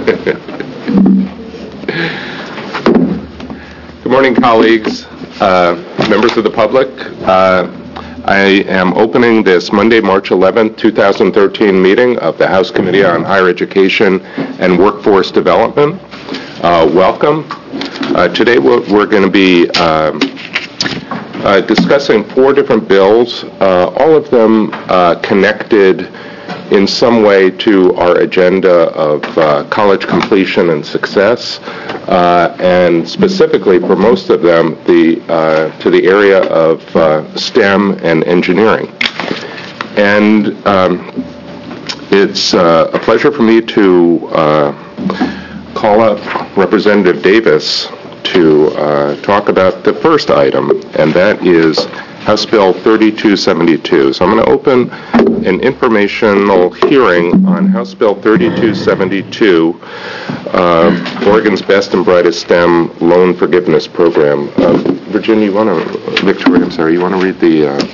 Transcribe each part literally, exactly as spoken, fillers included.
Good morning, colleagues, uh, members of the public. Uh, I am opening this Monday, March eleventh, two thousand thirteen meeting of the House Committee on Higher Education and Workforce Development. Uh, welcome. Uh, today we're, we're going to be uh, uh, discussing four different bills, uh, all of them uh, connected in some way to our agenda of uh, college completion and success, uh, and specifically for most of them the uh, to the area of uh, STEM and engineering. And um, it's uh, a pleasure for me to uh, call up Representative Davis to uh, talk about the first item, and that is House Bill thirty-two seventy-two. So I'm going to open an informational hearing on House Bill thirty-two seventy-two, uh, Oregon's Best and Brightest STEM Loan Forgiveness Program. Uh, Virginia, you want to, Victoria, I'm sorry, you want to read the uh,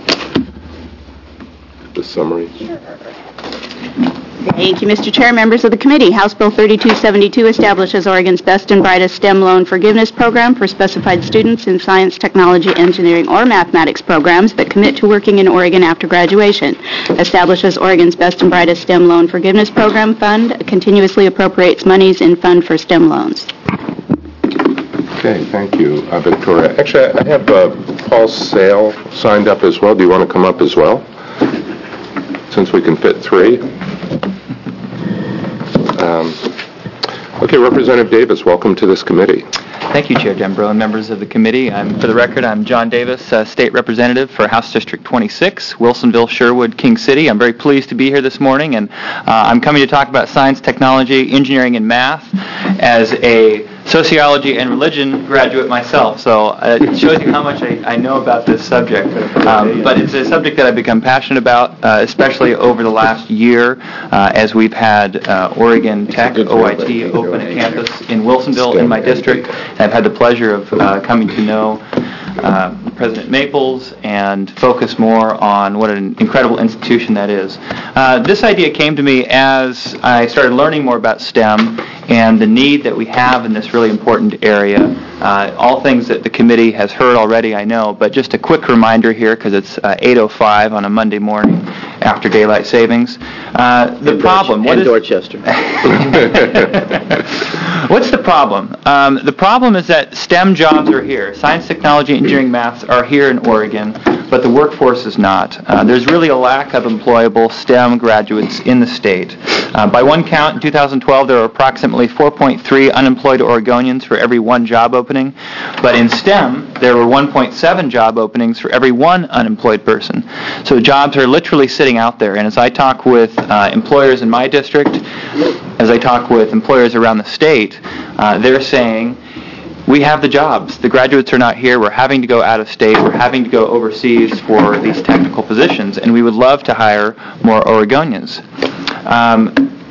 the summary? Sure. Thank you, Mister Chair, members of the committee. House Bill thirty-two seventy-two establishes Oregon's Best and Brightest STEM Loan Forgiveness Program for specified students in science, technology, engineering, or mathematics programs that commit to working in Oregon after graduation. Establishes Oregon's Best and Brightest STEM Loan Forgiveness Program Fund, continuously appropriates monies in Fund for STEM loans. Okay, thank you, uh, Victoria. Actually, I have uh, Paul Sale signed up as well. Do you want to come up as well? Since we can fit three. Um, okay, Representative Davis, welcome to this committee. Thank you, Chair Dembro, and members of the committee. I'm, for the record, I'm John Davis, uh, State Representative for House District twenty-six, Wilsonville, Sherwood, King City. I'm very pleased to be here this morning, and uh, I'm coming to talk about science, technology, engineering, and math as a sociology and religion graduate myself, so uh, it shows you how much I, I know about this subject. Um, but it's a subject that I've become passionate about, uh, especially over the last year, uh, as we've had uh, Oregon Tech, O I T, open a campus in Wilsonville in my district. And I've had the pleasure of uh, coming to know uh, President Maples and focus more on what an incredible institution that is. Uh, this idea came to me as I started learning more about STEM and the need that we have in this really important area. Uh, all things that the committee has heard already, I know, but just a quick reminder here, because it's uh, eight oh five on a Monday morning after daylight savings. Uh, the in problem... Dorch- what in is, Dorchester. What's the problem? Um, the problem is that STEM jobs are here. Science, technology, engineering, maths are here in Oregon, but the workforce is not. Uh, there's really a lack of employable STEM graduates in the state. Uh, by one count, in two thousand twelve, there were approximately four point three unemployed Oregonians for every one job opening, but in STEM, there were one point seven job openings for every one unemployed person. So jobs are literally sitting out there, and as I talk with uh, employers in my district, as I talk with employers around the state, uh, they're saying, we have the jobs. The graduates are not here. We're having to go out of state. We're having to go overseas for these technical positions, and we would love to hire more Oregonians. Um,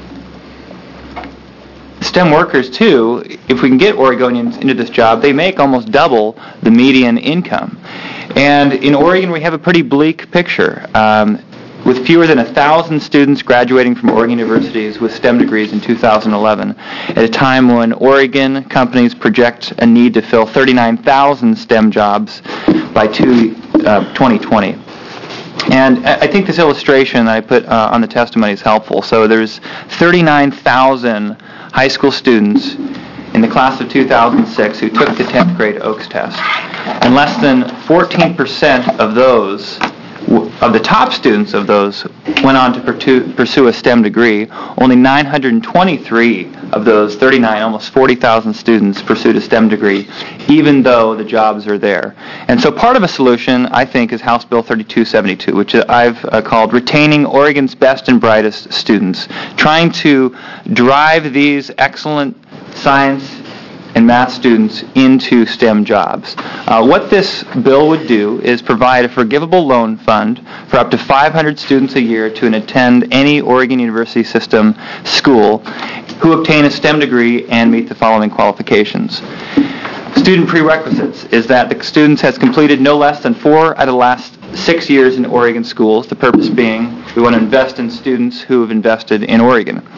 STEM workers, too, if we can get Oregonians into this job, they make almost double the median income. And in Oregon, we have a pretty bleak picture. Um, with fewer than one thousand students graduating from Oregon universities with STEM degrees in two thousand eleven, at a time when Oregon companies project a need to fill thirty-nine thousand STEM jobs by two, uh, twenty twenty. And I think this illustration that I put uh, on the testimony is helpful. So there's thirty-nine thousand high school students in the class of two thousand six who took the tenth grade Oaks test. And less than fourteen percent of those of the top students of those went on to pursue a STEM degree. Only nine hundred twenty-three of those thirty-nine, almost forty thousand students pursued a STEM degree, even though the jobs are there. And so part of a solution, I think, is House Bill thirty-two seventy-two, which I've uh, called Retaining Oregon's Best and Brightest Students, trying to drive these excellent science and math students into STEM jobs. Uh, what this bill would do is provide a forgivable loan fund for up to five hundred students a year to attend any Oregon University System school who obtain a STEM degree and meet the following qualifications. Student prerequisites is that the student has completed no less than four out of the last six years in Oregon schools, the purpose being we want to invest in students who have invested in Oregon.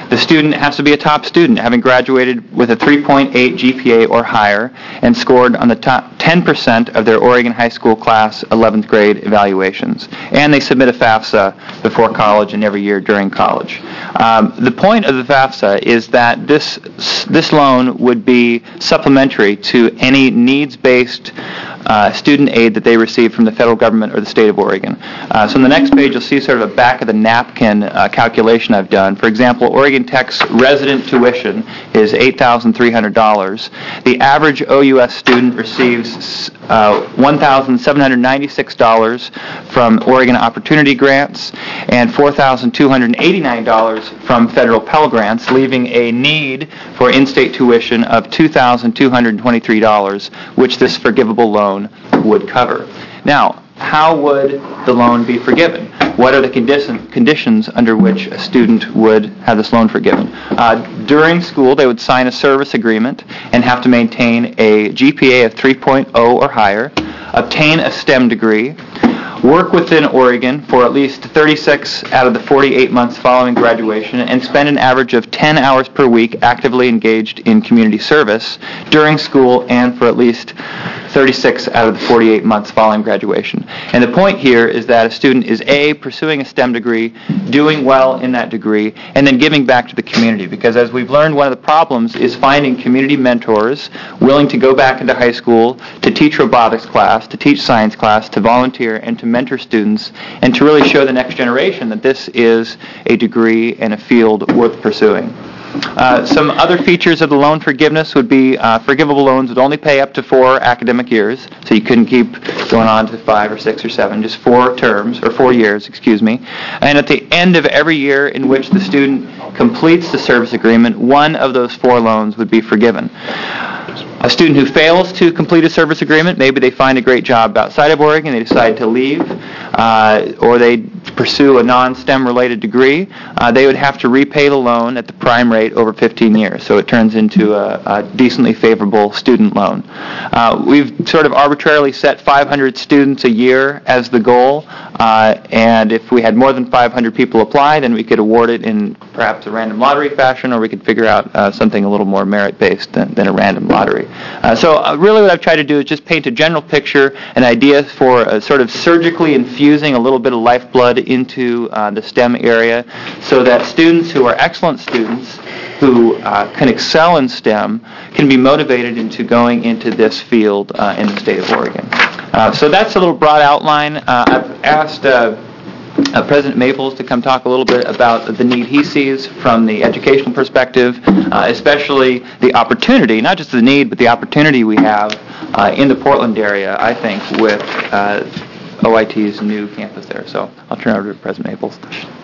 The student has to be a top student, having graduated with a three point eight G P A or higher and scored on the top ten percent of their Oregon high school class eleventh grade evaluations. And they submit a FAFSA before college and every year during college. Um, the point of the FAFSA is that this this loan would be supplementary to any needs-based uh, student aid that they receive from the federal government or the state of Oregon. Uh, so on the next page, you'll see sort of a back-of-the-napkin uh, calculation I've done. For example, Oregon Tech's resident tuition is eight thousand three hundred dollars. The average O U S student receives uh, one thousand seven hundred ninety-six dollars from Oregon Opportunity Grants and four thousand two hundred eighty-nine dollars from federal Pell Grants, leaving a need for in-state tuition of two thousand two hundred twenty-three dollars, which this forgivable loan would cover. Now, how would the loan be forgiven? What are the condition, conditions under which a student would have this loan forgiven? Uh, during school, they would sign a service agreement and have to maintain a G P A of three point oh or higher, obtain a STEM degree, work within Oregon for at least thirty-six out of the forty-eight months following graduation, and spend an average of ten hours per week actively engaged in community service during school and for at least thirty-six out of the forty-eight months following graduation. And the point here is that a student is A, pursuing a STEM degree, doing well in that degree, and then giving back to the community. Because as we've learned, one of the problems is finding community mentors willing to go back into high school to teach robotics class, to teach science class, to volunteer, and to mentor students, and to really show the next generation that this is a degree and a field worth pursuing. Uh, some other features of the loan forgiveness would be uh, forgivable loans would only pay up to four academic years, so you couldn't keep going on to five or six or seven, just four terms, or four years, excuse me. And at the end of every year in which the student completes the service agreement, one of those four loans would be forgiven. A student who fails to complete a service agreement, maybe they find a great job outside of Oregon, they decide to leave, uh, or they pursue a non-STEM related degree, uh, they would have to repay the loan at the prime rate over fifteen years. So it turns into a, a decently favorable student loan. Uh, we've sort of arbitrarily set five hundred students a year as the goal, uh, and if we had more than five hundred people apply, then we could award it in perhaps a random lottery fashion, or we could figure out uh, something a little more merit-based than, than a random lottery. Uh, so uh, really what I've tried to do is just paint a general picture, an idea for uh, sort of surgically infusing a little bit of lifeblood into uh, the STEM area so that students who are excellent students who uh, can excel in STEM can be motivated into going into this field uh, in the state of Oregon. Uh, so that's a little broad outline. Uh, I've asked uh, Uh, President Maples to come talk a little bit about the need he sees from the educational perspective, uh, especially the opportunity, not just the need, but the opportunity we have uh, in the Portland area, I think, with uh, O I T's new campus there. So I'll turn it over to President Maples.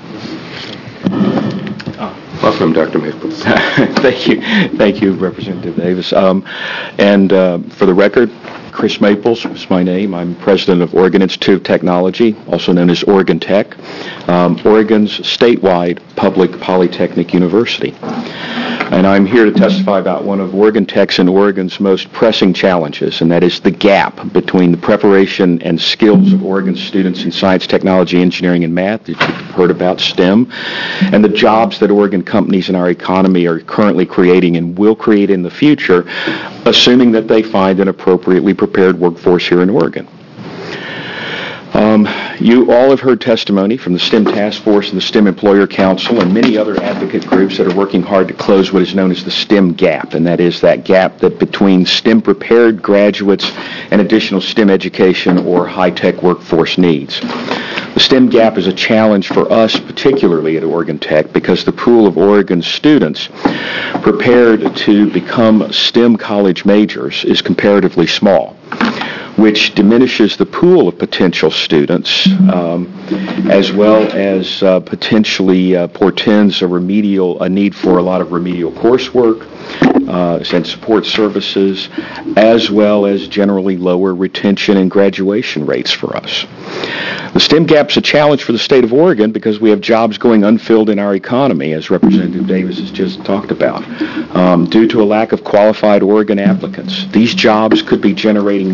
Welcome, Doctor Maples. Thank you. Thank you, Representative Davis. Um, and uh, for the record, Chris Maples is my name. I'm president of Oregon Institute of Technology, also known as Oregon Tech, um, Oregon's statewide public polytechnic university. And I'm here to testify about one of Oregon Tech's and Oregon's most pressing challenges, and that is the gap between the preparation and skills of Oregon's students in science, technology, engineering, and math, that you've heard about, STEM, and the jobs that Oregon companies in our economy are currently creating and will create in the future, assuming that they find an appropriately prepared workforce here in Oregon. Um, you all have heard testimony from the STEM Task Force and the STEM Employer Council and many other advocate groups that are working hard to close what is known as the STEM gap, and that is that gap that between STEM-prepared graduates and additional STEM education or high-tech workforce needs. The STEM gap is a challenge for us, particularly at Oregon Tech, because the pool of Oregon students prepared to become STEM college majors is comparatively small, which diminishes the pool of potential students, um, as well as uh, potentially uh, portends a remedial, a need for a lot of remedial coursework uh, and support services, as well as generally lower retention and graduation rates for us. The STEM gap's a challenge for the state of Oregon because we have jobs going unfilled in our economy, as Representative Davis has just talked about, um, due to a lack of qualified Oregon applicants. These jobs could be generating millions of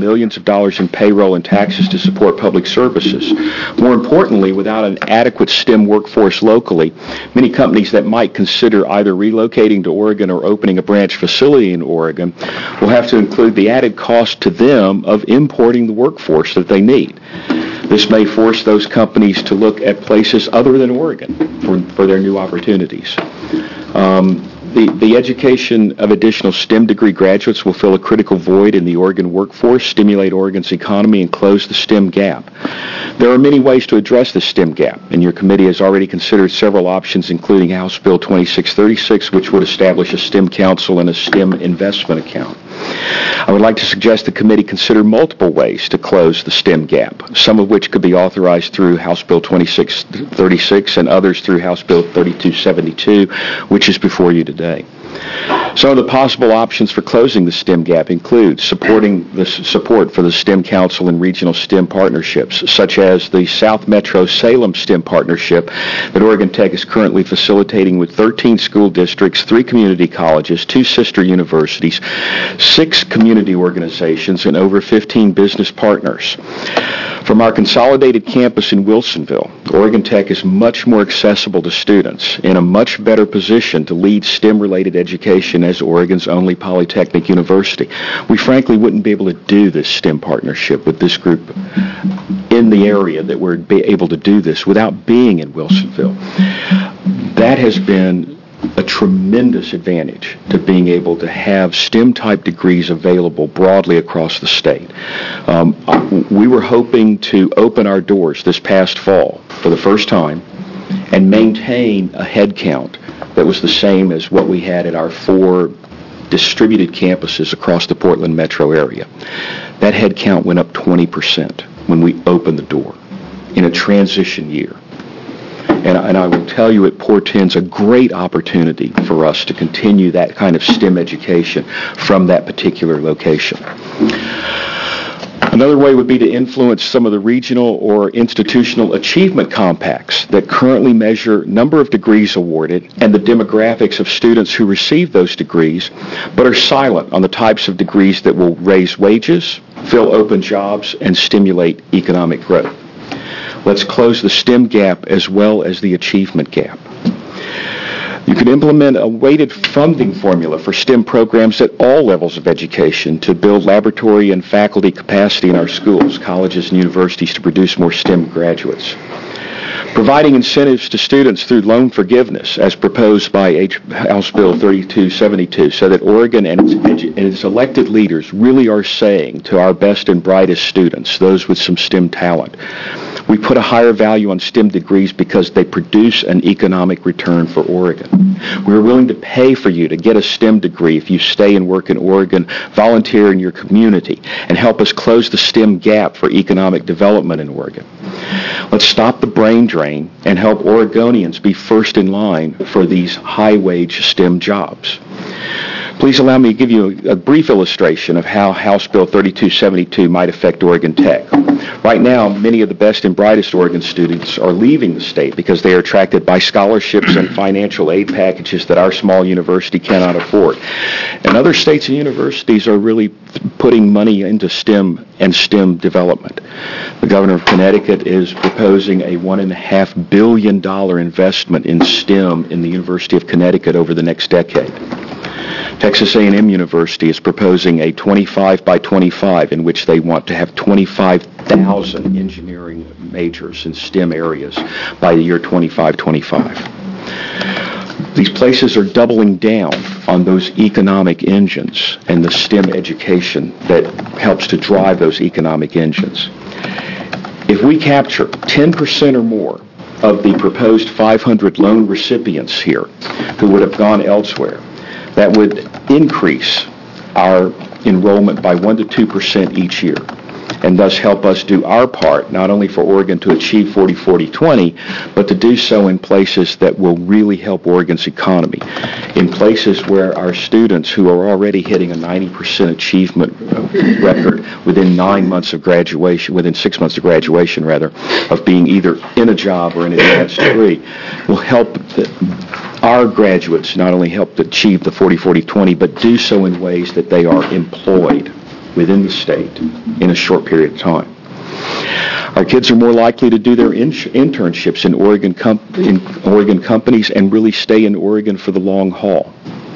of dollars in payroll and taxes to support public services. More importantly, without an adequate STEM workforce locally, many companies that might consider either relocating to Oregon or opening a branch facility in Oregon will have to include the added cost to them of importing the workforce that they need. This may force those companies to look at places other than Oregon for, for their new opportunities. Um, The, the education of additional STEM degree graduates will fill a critical void in the Oregon workforce, stimulate Oregon's economy, and close the STEM gap. There are many ways to address the STEM gap, and your committee has already considered several options, including House Bill twenty-six thirty-six, which would establish a STEM council and a STEM investment account. I would like to suggest the committee consider multiple ways to close the STEM gap, some of which could be authorized through House Bill twenty-six thirty-six and others through House Bill thirty-two seventy-two, which is before you today. Some of the possible options for closing the STEM gap include supporting the s- support for the STEM Council and regional STEM partnerships, such as the South Metro Salem STEM Partnership that Oregon Tech is currently facilitating with thirteen school districts, three community colleges, two sister universities, six community organizations, and over fifteen business partners. From our consolidated campus in Wilsonville, Oregon Tech is much more accessible to students, in a much better position to lead STEM-related education as Oregon's only polytechnic university. We frankly wouldn't be able to do this STEM partnership with this group in the area that we're be able to do this without being in Wilsonville. That has been a tremendous advantage to being able to have STEM-type degrees available broadly across the state. Um, we were hoping to open our doors this past fall for the first time and maintain a head count that was the same as what we had at our four distributed campuses across the Portland metro area. That head count went up twenty percent when we opened the door in a transition year. And, and I will tell you, it portends a great opportunity for us to continue that kind of STEM education from that particular location. Another way would be to influence some of the regional or institutional achievement compacts that currently measure number of degrees awarded and the demographics of students who receive those degrees, but are silent on the types of degrees that will raise wages, fill open jobs, and stimulate economic growth. Let's close the STEM gap as well as the achievement gap. You can implement a weighted funding formula for STEM programs at all levels of education to build laboratory and faculty capacity in our schools, colleges, and universities to produce more STEM graduates. Providing incentives to students through loan forgiveness, as proposed by H- House Bill thirty-two seventy-two, so that Oregon and its, edu- and its elected leaders really are saying to our best and brightest students, those with some STEM talent, we put a higher value on STEM degrees because they produce an economic return for Oregon. We're willing to pay for you to get a STEM degree if you stay and work in Oregon, volunteer in your community, and help us close the STEM gap for economic development in Oregon. Let's stop the brain drain and help Oregonians be first in line for these high-wage STEM jobs. Please allow me to give you a, a brief illustration of how House Bill thirty-two seventy-two might affect Oregon Tech. Right now, many of the best and brightest Oregon students are leaving the state because they are attracted by scholarships and financial aid packages that our small university cannot afford. And other states and universities are really putting money into STEM and STEM development. The governor of Connecticut is proposing a one and a half billion dollar investment in STEM in the University of Connecticut over the next decade. Texas A and M University is proposing a twenty-five by twenty-five in which they want to have twenty-five thousand engineering majors in STEM areas by the year twenty-five twenty-five. These places are doubling down on those economic engines and the STEM education that helps to drive those economic engines. If we capture ten percent or more of the proposed five hundred loan recipients here who would have gone elsewhere, that would increase our enrollment by one to two percent each year, and thus help us do our part, not only for Oregon to achieve forty forty twenty, but to do so in places that will really help Oregon's economy, in places where our students who are already hitting a ninety percent achievement record within nine months of graduation, within six months of graduation, rather, of being either in a job or an advanced degree, will help the, our graduates not only help achieve the forty forty twenty, but do so in ways that they are employed within the state in a short period of time. Our kids are more likely to do their in- internships in Oregon, com- in Oregon companies and really stay in Oregon for the long haul.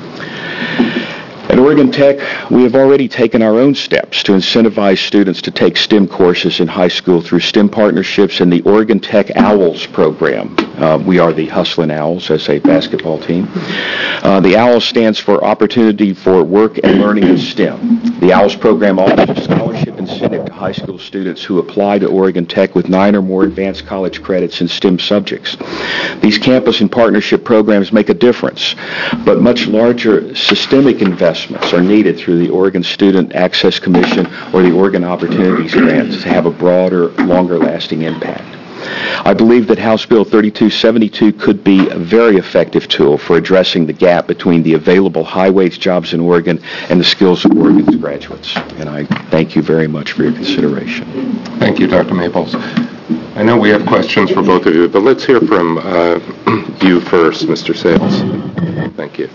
At Oregon Tech, we have already taken our own steps to incentivize students to take STEM courses in high school through STEM partnerships and the Oregon Tech Owls program. Uh, we are the Hustlin' Owls as a basketball team. Uh, the Owls stands for Opportunity for Work and Learning in STEM. The Owls program offers a scholarship incentive to high school students who apply to Oregon Tech with nine or more advanced college credits in STEM subjects. These campus and partnership programs make a difference, but much larger systemic investments are needed through the Oregon Student Access Commission or the Oregon Opportunities Grant to have a broader, longer-lasting impact. I believe that House Bill thirty-two seventy-two could be a very effective tool for addressing the gap between the available high-wage jobs in Oregon and the skills of Oregon's graduates. And I thank you very much for your consideration. Thank you, Doctor Maples. I know we have questions for both of you, but let's hear from uh, you first, Mister Sales. Thank you.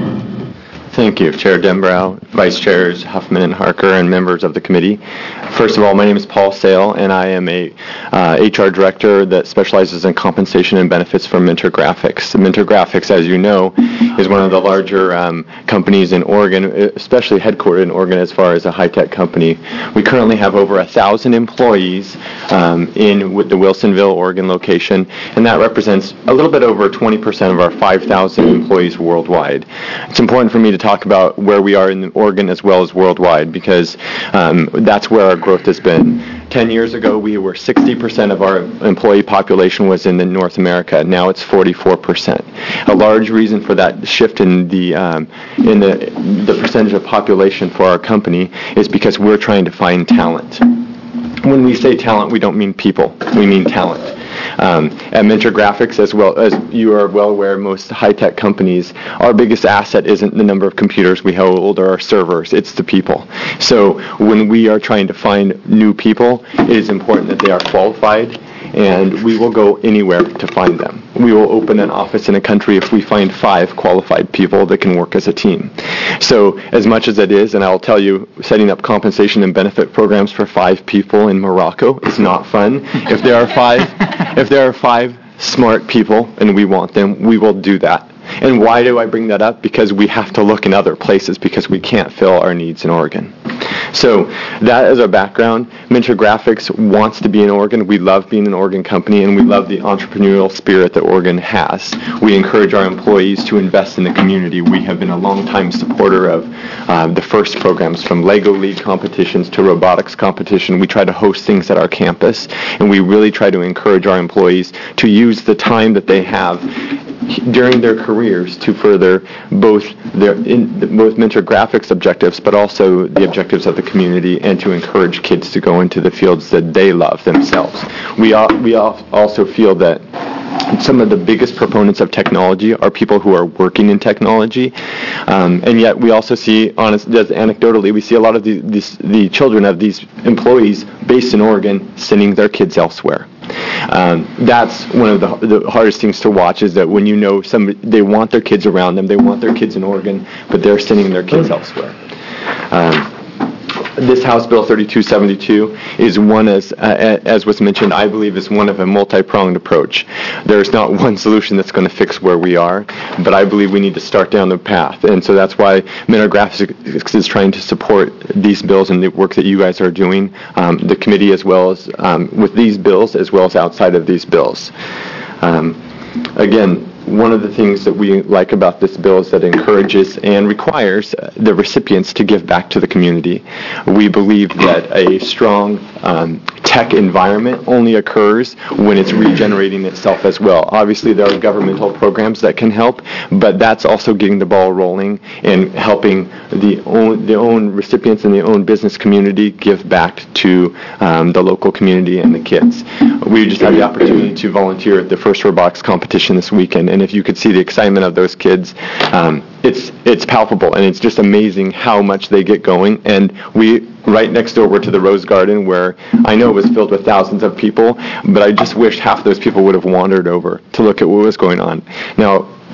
Thank you, Chair Denbrow, Vice Chairs Huffman and Harker, and members of the committee. First of all, my name is Paul Sale, and I am a uh, H R director that specializes in compensation and benefits for Mentor Graphics. Mentor Graphics, as you know, is one of the larger um, companies in Oregon, especially headquartered in Oregon as far as a high-tech company. We currently have over a thousand employees um, in with the Wilsonville, Oregon location, and that represents a little bit over twenty percent of our five thousand employees worldwide. It's important for me to talk about where we are in Oregon as well as worldwide, because um, that's where our growth has been. Ten years ago, we were sixty percent of our employee population was in the North America. Now it's forty-four percent. A large reason for that shift in the um, in the the percentage of population for our company is because we're trying to find talent. When we say talent, we don't mean people. We mean talent. Um, at Mentor Graphics, as well as you are well aware, most high-tech companies, our biggest asset isn't the number of computers we hold or our servers, it's the people. So when we are trying to find new people, it is important that they are qualified, and we will go anywhere to find them. We will open an office in a country if we find five qualified people that can work as a team. So as much as it is, and I'll tell you, setting up compensation and benefit programs for five people in Morocco is not fun. If there are five, if there are five smart people and we want them, we will do that. And why do I bring that up? Because we have to look in other places because we can't fill our needs in Oregon. So that is our background. Mentor Graphics wants to be in Oregon. We love being an Oregon company, and we love the entrepreneurial spirit that Oregon has. We encourage our employees to invest in the community. We have been a long-time supporter of uh, the FIRST programs, from Lego League competitions to robotics competition. We try to host things at our campus, and we really try to encourage our employees to use the time that they have during their careers to further both their in, both Mentor Graphics objectives, but also the objectives of the community, and to encourage kids to go into the fields that they love themselves. We all, we all also feel that some of the biggest proponents of technology are people who are working in technology, um, and yet we also see, honest, just anecdotally, we see a lot of the, these, the children of these employees based in Oregon sending their kids elsewhere. Um, that's one of the, the hardest things to watch, is that when you know somebody, they want their kids around them, they want their kids in Oregon, but they're sending their kids elsewhere. Um, This House Bill thirty-two seventy-two is one, as uh, as was mentioned, I believe is one of a multi-pronged approach. There's not one solution that's going to fix where we are, but I believe we need to start down the path. And so that's why Mentor Graphics is trying to support these bills and the work that you guys are doing, um, the committee as well as um, with these bills as well as outside of these bills. Um, again, one of the things that we like about this bill is that it encourages and requires the recipients to give back to the community. We believe that a strong um, tech environment only occurs when it's regenerating itself as well. Obviously, there are governmental programs that can help, but that's also getting the ball rolling and helping the own, the own recipients and the own business community give back to um, the local community and the kids. We just had the opportunity to volunteer at the FIRST Robotics competition this weekend, and if you could see the excitement of those kids, um, it's it's palpable, and it's just amazing how much they get going. And we, right next door, we're to the Rose Garden, where I know it was filled with thousands of people, but I just wish half those people would have wandered over to look at what was going on. Now,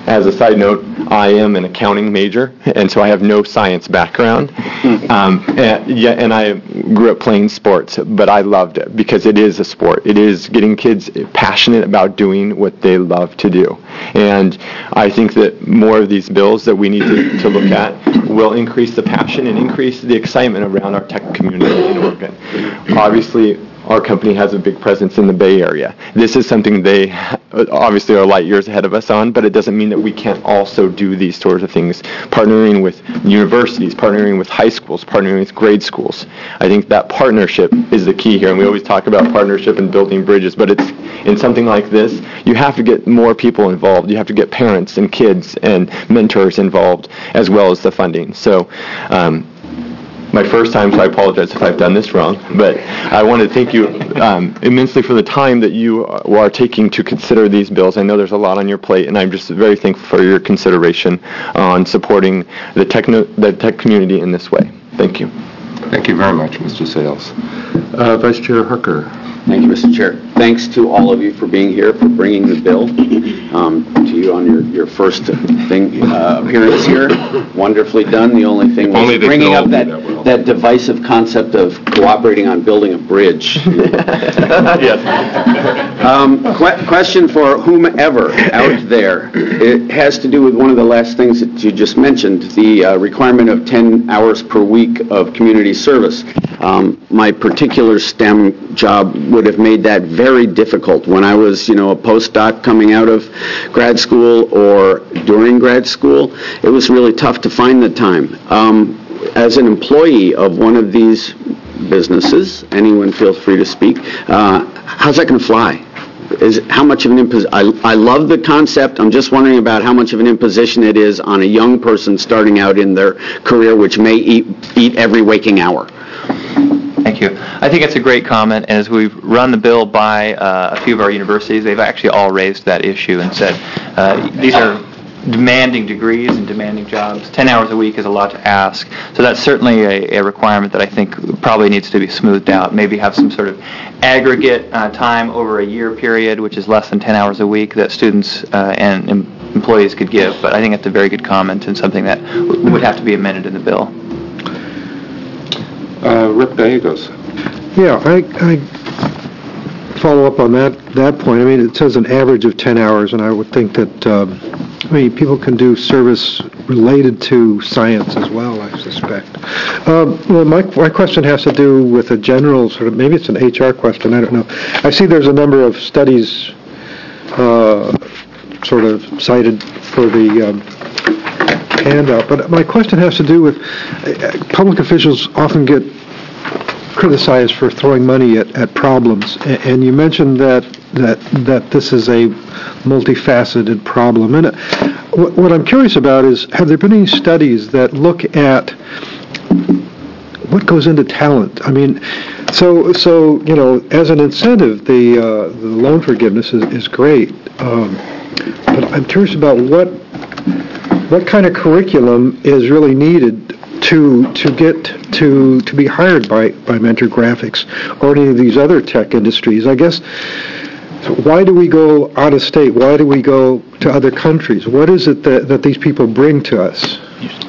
as a side note, I am an accounting major, and so I have no science background. Um, and, yeah, and I grew up playing sports, but I loved it because it is a sport. It is getting kids passionate about doing what they love to do. And I think that more of these bills that we need to, to look at will increase the passion and increase the excitement around our tech community in Oregon. Obviously, our company has a big presence in the Bay Area. This is something they obviously are light years ahead of us on, but it doesn't mean that we can't also do these sorts of things, partnering with universities, partnering with high schools, partnering with grade schools. I think that partnership is the key here, and we always talk about partnership and building bridges, but it's in something like this, you have to get more people involved. You have to get parents and kids and mentors involved, as well as the funding. So, um, my first time, so I apologize if I've done this wrong, but I want to thank you um, immensely for the time that you are taking to consider these bills. I know there's a lot on your plate, and I'm just very thankful for your consideration on supporting the tech, the tech community in this way. Thank you. Thank you very much, Mister Sales. Uh, Vice Chair Hooker. Thank you, Mister Chair. Thanks to all of you for being here, for bringing the bill. Um, to you on your, your first thing uh, appearance here. Wonderfully done. The only thing was Only bringing up that, that, well. that divisive concept of cooperating on building a bridge. Yes. Um, que- question for whomever out there. It has to do with one of the last things that you just mentioned, the uh, requirement of ten hours per week of community service. Um, my particular STEM job would have made that very difficult when I was, you know, a postdoc coming out of grad school or during grad school. It was really tough to find the time. Um, as an employee of one of these businesses, anyone feel free to speak, uh, how's that going to fly? Is how much of an imposition? I, I love the concept. I'm just wondering about how much of an imposition it is on a young person starting out in their career, which may eat, eat every waking hour. Thank you. I think it's a great comment, and as we've run the bill by uh, a few of our universities, they've actually all raised that issue and said uh, these are demanding degrees and demanding jobs. Ten hours a week is a lot to ask, so that's certainly a, a requirement that I think probably needs to be smoothed out. Maybe have some sort of aggregate uh, time over a year period, which is less than ten hours a week, that students uh, and em- employees could give. But I think it's a very good comment and something that w- would have to be amended in the bill. Uh, Rip Gallegos. Yeah, I, I follow up on that, that point. I mean, it says an average of ten hours, and I would think that, um, I mean, people can do service related to science as well, I suspect. Um, well, my, my question has to do with a general sort of, maybe it's an H R question, I don't know. I see there's a number of studies uh, sort of cited for the um, handout, but my question has to do with uh, public officials often get criticized for throwing money at, at problems, and, and you mentioned that that that this is a multifaceted problem. And uh, what, what I'm curious about is, have there been any studies that look at what goes into talent? I mean, so so you know, as an incentive, the uh, the loan forgiveness is, is great, um, but I'm curious about what what kind of curriculum is really needed to to get to to be hired by, by Mentor Graphics or any of these other tech industries. I guess, why do we go out of state? Why do we go to other countries? What is it that, that these people bring to us?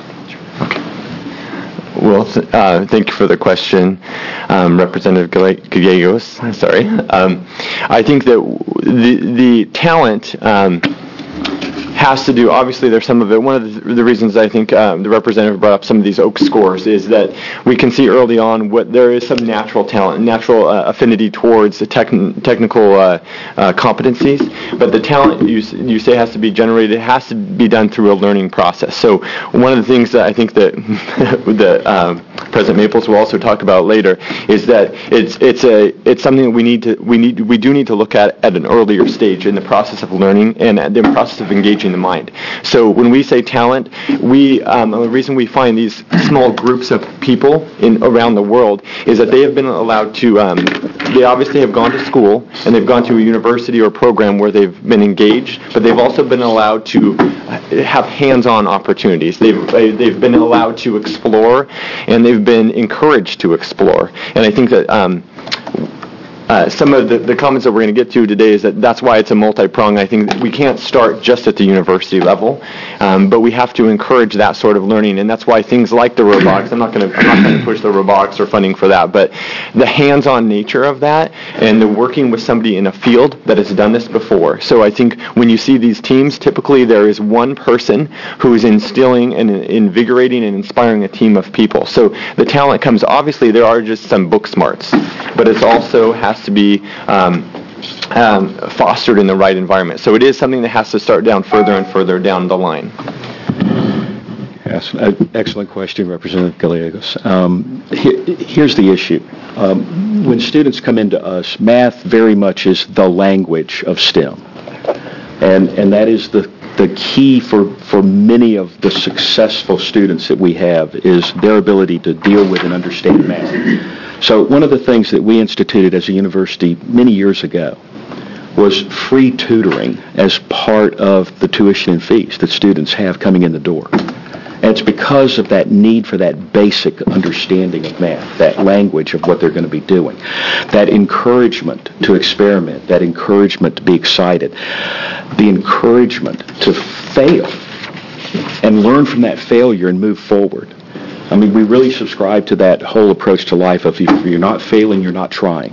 Well, th- uh, thank you for the question, um, Representative Gallegos. Sorry. Um, I think that the the talent um, has to do, obviously there's some of it. One of the, the reasons I think um, the representative brought up some of these O A K scores is that we can see early on what there is some natural talent, natural uh, affinity towards the tech, technical uh, uh, competencies, but the talent you, you say has to be generated, it has to be done through a learning process. So one of the things that I think that the uh, President Maples will also talk about later is that it's it's a it's something that we need to we need we do need to look at at an earlier stage in the process of learning and the process of engaging the mind. So when we say talent, we um, the reason we find these small groups of people in around the world is that they have been allowed to um, they obviously have gone to school and they've gone to a university or program where they've been engaged, but they've also been allowed to have hands-on opportunities. They've they've been allowed to explore, and they've been encouraged to explore. And I think that um, uh, some of the, the comments that we're going to get to today is that that's why it's a multi-pronged. I think that we can't start just at the university level, um, but we have to encourage that sort of learning, and that's why things like the robotics, I'm not going to I'm not going to push the robotics or funding for that, but the hands-on nature of that and the working with somebody in a field that has done this before. So I think when you see these teams, typically there is one person who is instilling and invigorating and inspiring a team of people. So the talent comes, obviously there are just some book smarts, but it also has to be um, um, fostered in the right environment. So it is something that has to start down further and further down the line. Yes, excellent question, Representative Gallegos. Um, he, here's the issue. Um, when students come into us, math very much is the language of STEM. And, and that is the The key for, for many of the successful students that we have is their ability to deal with and understand math. So one of the things that we instituted as a university many years ago was free tutoring as part of the tuition and fees that students have coming in the door. And it's because of that need for that basic understanding of math, that language of what they're going to be doing, that encouragement to experiment, that encouragement to be excited, the encouragement to fail and learn from that failure and move forward. I mean, we really subscribe to that whole approach to life of if you're not failing, you're not trying.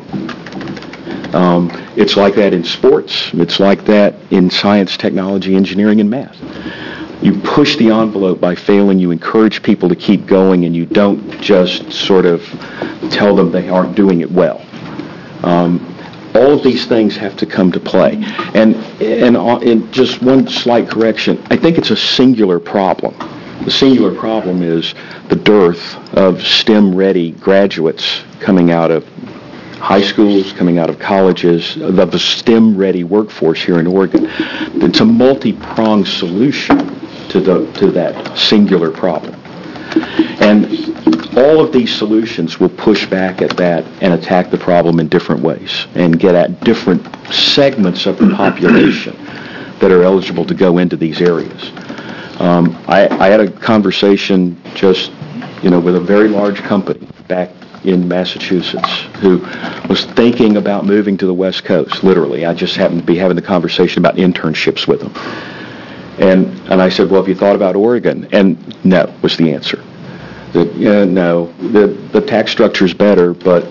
Um, it's like that in sports. It's like that in science, technology, engineering, and math. You push the envelope by failing, you encourage people to keep going, and you don't just sort of tell them they aren't doing it well. Um, all of these things have to come to play. And, and, uh, and just one slight correction, I think it's a singular problem. The singular problem is the dearth of STEM-ready graduates coming out of high schools, coming out of colleges, of a STEM-ready workforce here in Oregon. It's a multi-pronged solution to the to that singular problem. And all of these solutions will push back at that and attack the problem in different ways and get at different segments of the population that are eligible to go into these areas. Um, I, I had a conversation just, you know, with a very large company back in Massachusetts who was thinking about moving to the West Coast, literally. I just happened to be having the conversation about internships with them. And and I said, well, have you thought about Oregon? And no, was the answer. The, uh, no, the, the tax structure is better, but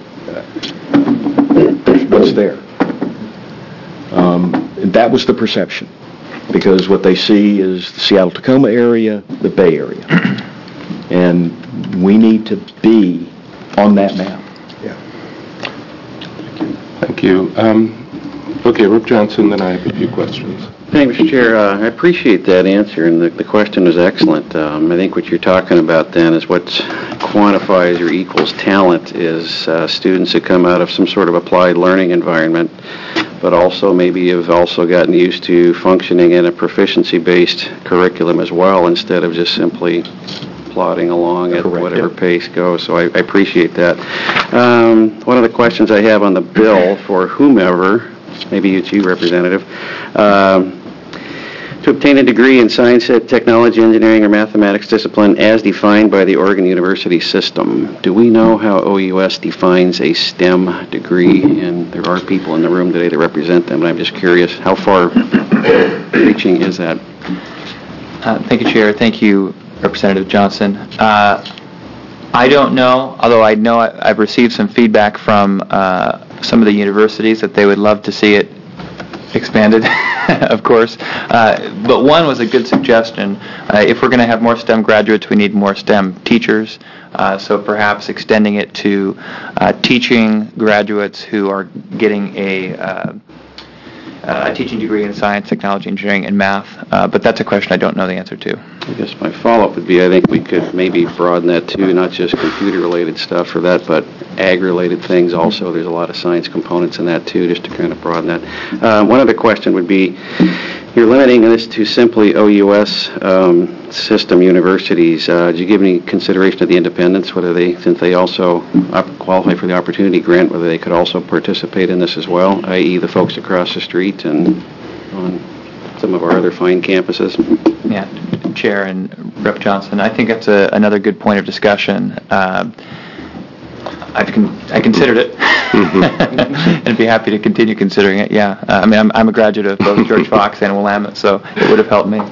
what's there? Um, and that was the perception, because what they see is the Seattle-Tacoma area, the Bay Area. And we need to be on that map. Yeah. Thank you. Um, okay, Representative Johnson, then I have a few questions. Thank you, Mister Chair. Uh, I appreciate that answer, and the, the question is excellent. Um, I think what you're talking about then is what quantifies or equals talent is uh, students that come out of some sort of applied learning environment, but also maybe have also gotten used to functioning in a proficiency-based curriculum as well, instead of just simply plodding along at Correct, whatever yeah. pace goes. So I, I appreciate that. Um, one of the questions I have on the bill for whomever, maybe it's you, Representative, um, to obtain a degree in science, technology, engineering, or mathematics discipline as defined by the Oregon University system. Do we know how O U S defines a STEM degree? And there are people in the room today that represent them, and I'm just curious, how far reaching is that? Uh, thank you, Chair. Thank you, Representative Johnson. Uh, I don't know, although I know I, I've received some feedback from uh, some of the universities that they would love to see it expanded, of course. Uh, but one was a good suggestion. Uh, if we're going to have more STEM graduates, we need more STEM teachers. Uh, so perhaps extending it to uh, teaching graduates who are getting a, uh, a teaching degree in science, technology, engineering, and math. Uh, but that's a question I don't know the answer to. I guess my follow-up would be, I think we could maybe broaden that too, not just computer-related stuff for that, but ag-related things also. There's a lot of science components in that too, just to kind of broaden that. Uh, one other question would be, you're limiting this to simply O U S um, system universities. Uh, did you give any consideration to the independents, whether they, since they also op- qualify for the opportunity grant, whether they could also participate in this as well, that is the folks across the street and on some of our other fine campuses? Yeah, Chair and Representative Johnson, I think that's a, another good point of discussion. Uh, I've con- I considered it, and I'd be happy to continue considering it. Yeah, uh, I mean, I'm, I'm a graduate of both George Fox and Willamette, so it would have helped me.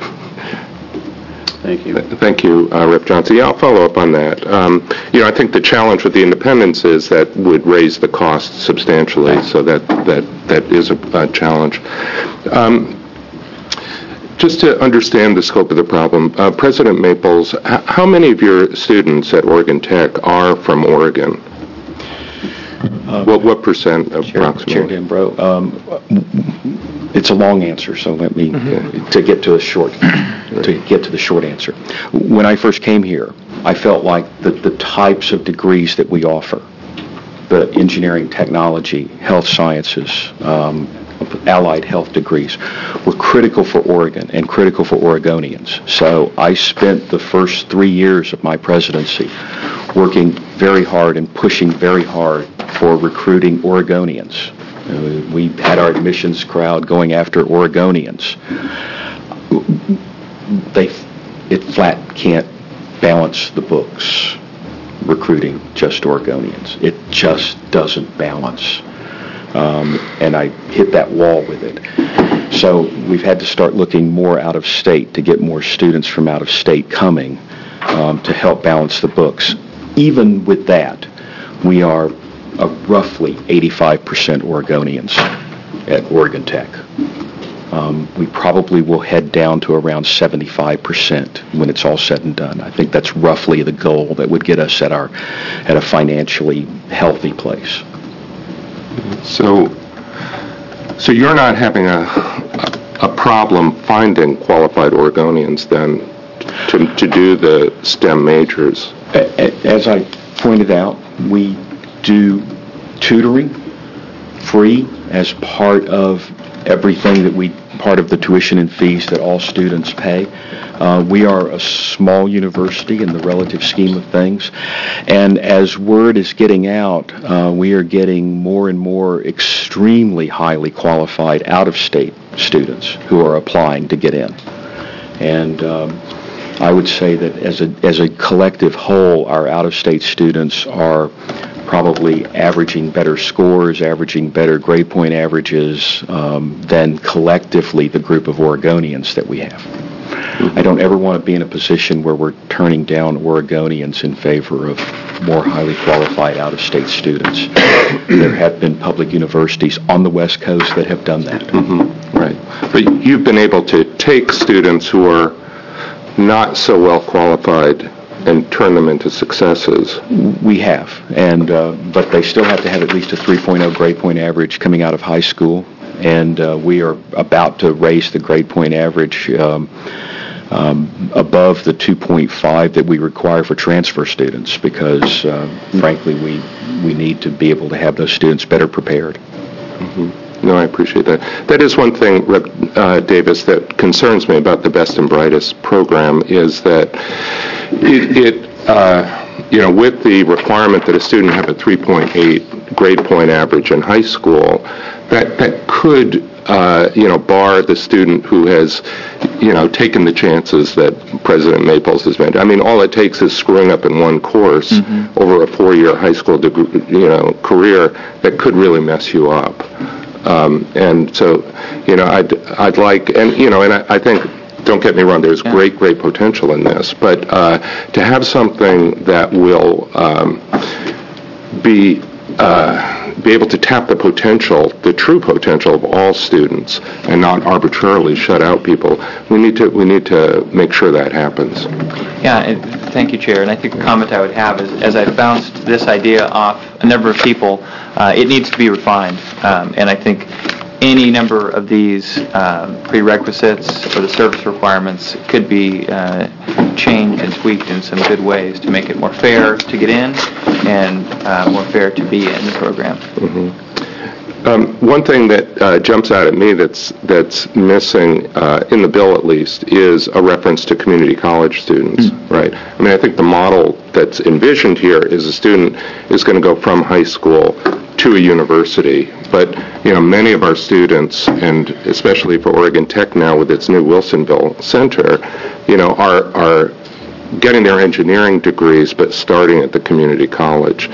Thank you. Thank you, uh, Representative Johnson. Yeah, I'll follow up on that. Um, you know, I think the challenge with the independents is that would raise the cost substantially, so that that that is a, a challenge. Um, Just to understand the scope of the problem, uh, President Maples, h- how many of your students at Oregon Tech are from Oregon? Um, what, what percent approximately? Chair Dembrow, um, it's a long answer, so let me Mm-hmm. to get to a short to get to the short answer. When I first came here, I felt like the, the types of degrees that we offer, the engineering, technology, health sciences, um, allied health degrees, were critical for Oregon and critical for Oregonians. So I spent the first three years of my presidency working very hard and pushing very hard for recruiting Oregonians. Uh, we had our admissions crowd going after Oregonians. They, it flat can't balance the books recruiting just Oregonians. It just doesn't balance. Um, and I hit that wall with it. So we've had to start looking more out of state to get more students from out of state coming um, to help balance the books. Even with that, we are uh, roughly eighty-five percent Oregonians at Oregon Tech. Um, we probably will head down to around seventy-five percent when it's all said and done. I think that's roughly the goal that would get us at our at a financially healthy place. So, so you're not having a, a problem finding qualified Oregonians then to, to do the STEM majors? As I pointed out, we do tutoring free as part of everything that we, part of the tuition and fees that all students pay. Uh, we are a small university in the relative scheme of things, and as word is getting out, uh, we are getting more and more extremely highly qualified out-of-state students who are applying to get in. And um, I would say that as a as a collective whole, our out-of-state students are probably averaging better scores, averaging better grade point averages um, than collectively the group of Oregonians that we have. I don't ever want to be in a position where we're turning down Oregonians in favor of more highly qualified out-of-state students. There have been public universities on the West Coast that have done that. Mm-hmm. Right. But you've been able to take students who are not so well qualified and turn them into successes. We have, and uh, but they still have to have at least a three point oh grade point average coming out of high school, and uh, we are about to raise the grade point average um, um, above the two point five that we require for transfer students, because uh, frankly we we need to be able to have those students better prepared. Mm-hmm. No, I appreciate that. That is one thing, Rep uh, Davis, that concerns me about the Best and Brightest program, is that it, it uh, you know, with the requirement that a student have a three point eight grade point average in high school, that, that could, uh, you know, bar the student who has, you know, taken the chances that President Maples has mentioned. I mean, all it takes is screwing up in one course mm-hmm. over a four-year high school degree, you know, career that could really mess you up. Um, and so, you know, I'd, I'd like, and, you know, and I, I think, don't get me wrong, there's yeah. great, great potential in this, but uh, to have something that will um, be, uh, be able to tap the potential, the true potential of all students, and not arbitrarily shut out people, we need to, we need to make sure that happens. Yeah, and thank you, Chair. And I think the comment I would have is, as I bounced this idea off a number of people, uh, it needs to be refined. Um, and I think any number of these um, prerequisites or the service requirements could be uh, changed and tweaked in some good ways to make it more fair to get in and uh, more fair to be in the program. Mm-hmm. Um, one thing that uh, jumps out at me that's that's missing uh, in the bill, at least, is a reference to community college students, mm-hmm. right? I mean, I think the model that's envisioned here is a student is going to go from high school to a university, but, you know, many of our students, and especially for Oregon Tech now with its new Wilsonville Center, you know, are are getting their engineering degrees but starting at the community college. Mm-hmm.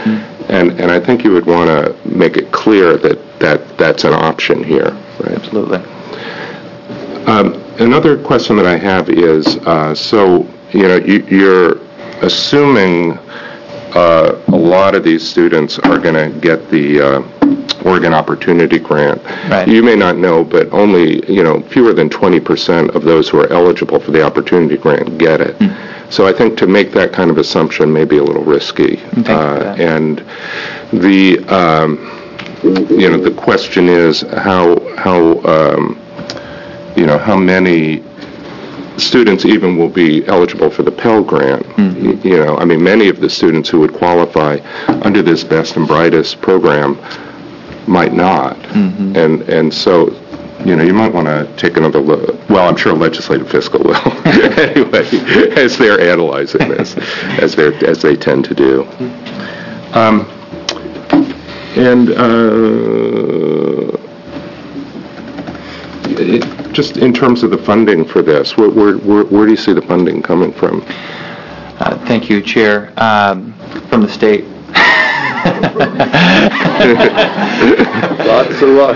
And, and I think you would want to make it clear that, that that's an option here, right? Absolutely. Um, another question that I have is, uh, so, you know, you, you're assuming uh, a lot of these students are going to get the uh, Oregon Opportunity Grant. Right. You may not know, but only, you know, fewer than twenty percent of those who are eligible for the Opportunity Grant get it. Mm. So I think to make that kind of assumption may be a little risky. Thank you for that. And the, um, you know, the question is how, how, um, you know, how many students even will be eligible for the Pell Grant. Mm-hmm. You know, I mean, many of the students who would qualify under this Best and Brightest program might not. Mm-hmm. And and so, you know, you might want to take another look. Well, I'm sure Legislative Fiscal will. Anyway, as they're analyzing this, as they as they tend to do. Um, and uh, it, just in terms of the funding for this, where, where, where, where do you see the funding coming from? Uh, thank you, Chair. Um, from the state. Lots of luck.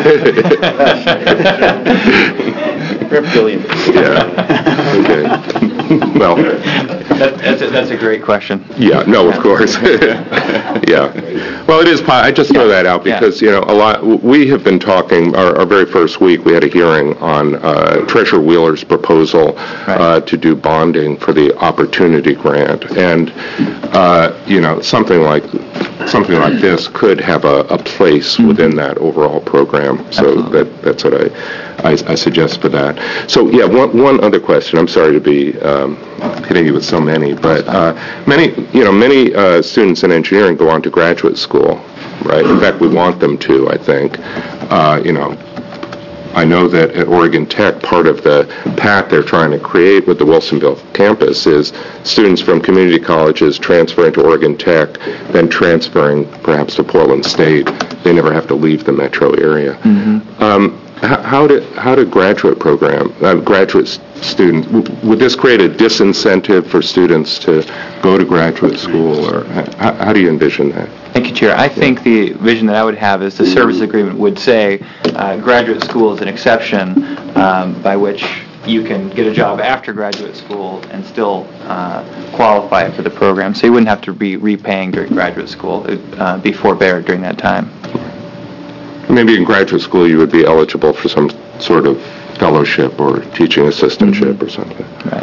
Rip Gilliam. Yeah. Okay. Well, that, that's, a, that's a great question. Yeah, no, of course. Yeah. Well, it is, I just throw that out because, you know, a lot, we have been talking, our, our very first week, we had a hearing on uh, Treasurer Wheeler's proposal uh, to do bonding for the Opportunity Grant. And, uh, you know, something like something like this could have a, a place mm-hmm. within that overall program. So that that's what I, I, I suggest for that. So, yeah, one, one other question. I'm sorry to be um, hitting you with so many, but uh, many, you know, many uh, students in engineering go on to graduate school, right? In fact, we want them to, I think. Uh, you know, I know that at Oregon Tech, part of the path they're trying to create with the Wilsonville campus is students from community colleges transferring to Oregon Tech, then transferring perhaps to Portland State. They never have to leave the metro area. Mm-hmm. Um, how, how do how do graduate program uh, graduate students would this create a disincentive for students to go to graduate school, or how, how do you envision that? Thank you, Chair. I think the vision that I would have is the service agreement would say uh, graduate school is an exception um, by which you can get a job after graduate school and still uh, qualify for the program. So you wouldn't have to be repaying during graduate school. It would uh, be forbeared during that time. Maybe in graduate school you would be eligible for some sort of fellowship or teaching assistantship mm-hmm. or something. Right.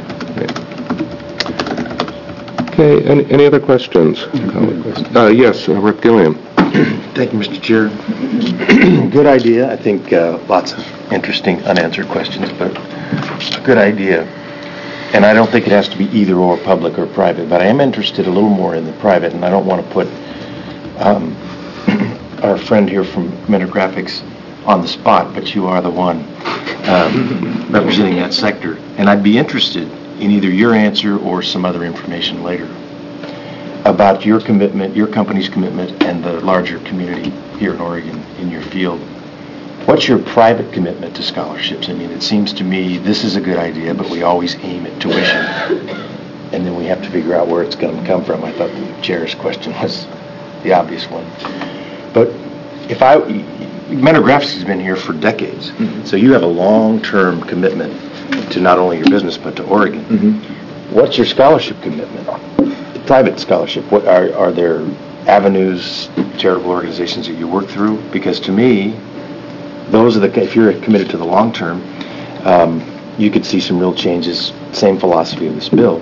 Okay. Okay, any, any other questions? Mm-hmm. Uh, yes, uh, Rep Gilliam. Thank you, Mister Chair. Good idea. I think uh, lots of interesting unanswered questions, but a good idea. And I don't think it has to be either or public or private, but I am interested a little more in the private, and I don't want to put um, our friend here from Metagraphics on the spot, but you are the one um, representing that sector. And I'd be interested in either your answer or some other information later about your commitment, your company's commitment, and the larger community here in Oregon in your field. What's your private commitment to scholarships? I mean, it seems to me this is a good idea, but we always aim at tuition, and then we have to figure out where it's going to come from. I thought the chair's question was the obvious one. But if I, Metagraphics has been here for decades, mm-hmm. so you have a long-term commitment to not only your business but to Oregon. Mm-hmm. What's your scholarship commitment? Private scholarship. What are are there avenues, charitable organizations that you work through? Because to me, those are the. If you're committed to the long term, um, you could see some real changes. Same philosophy of this bill,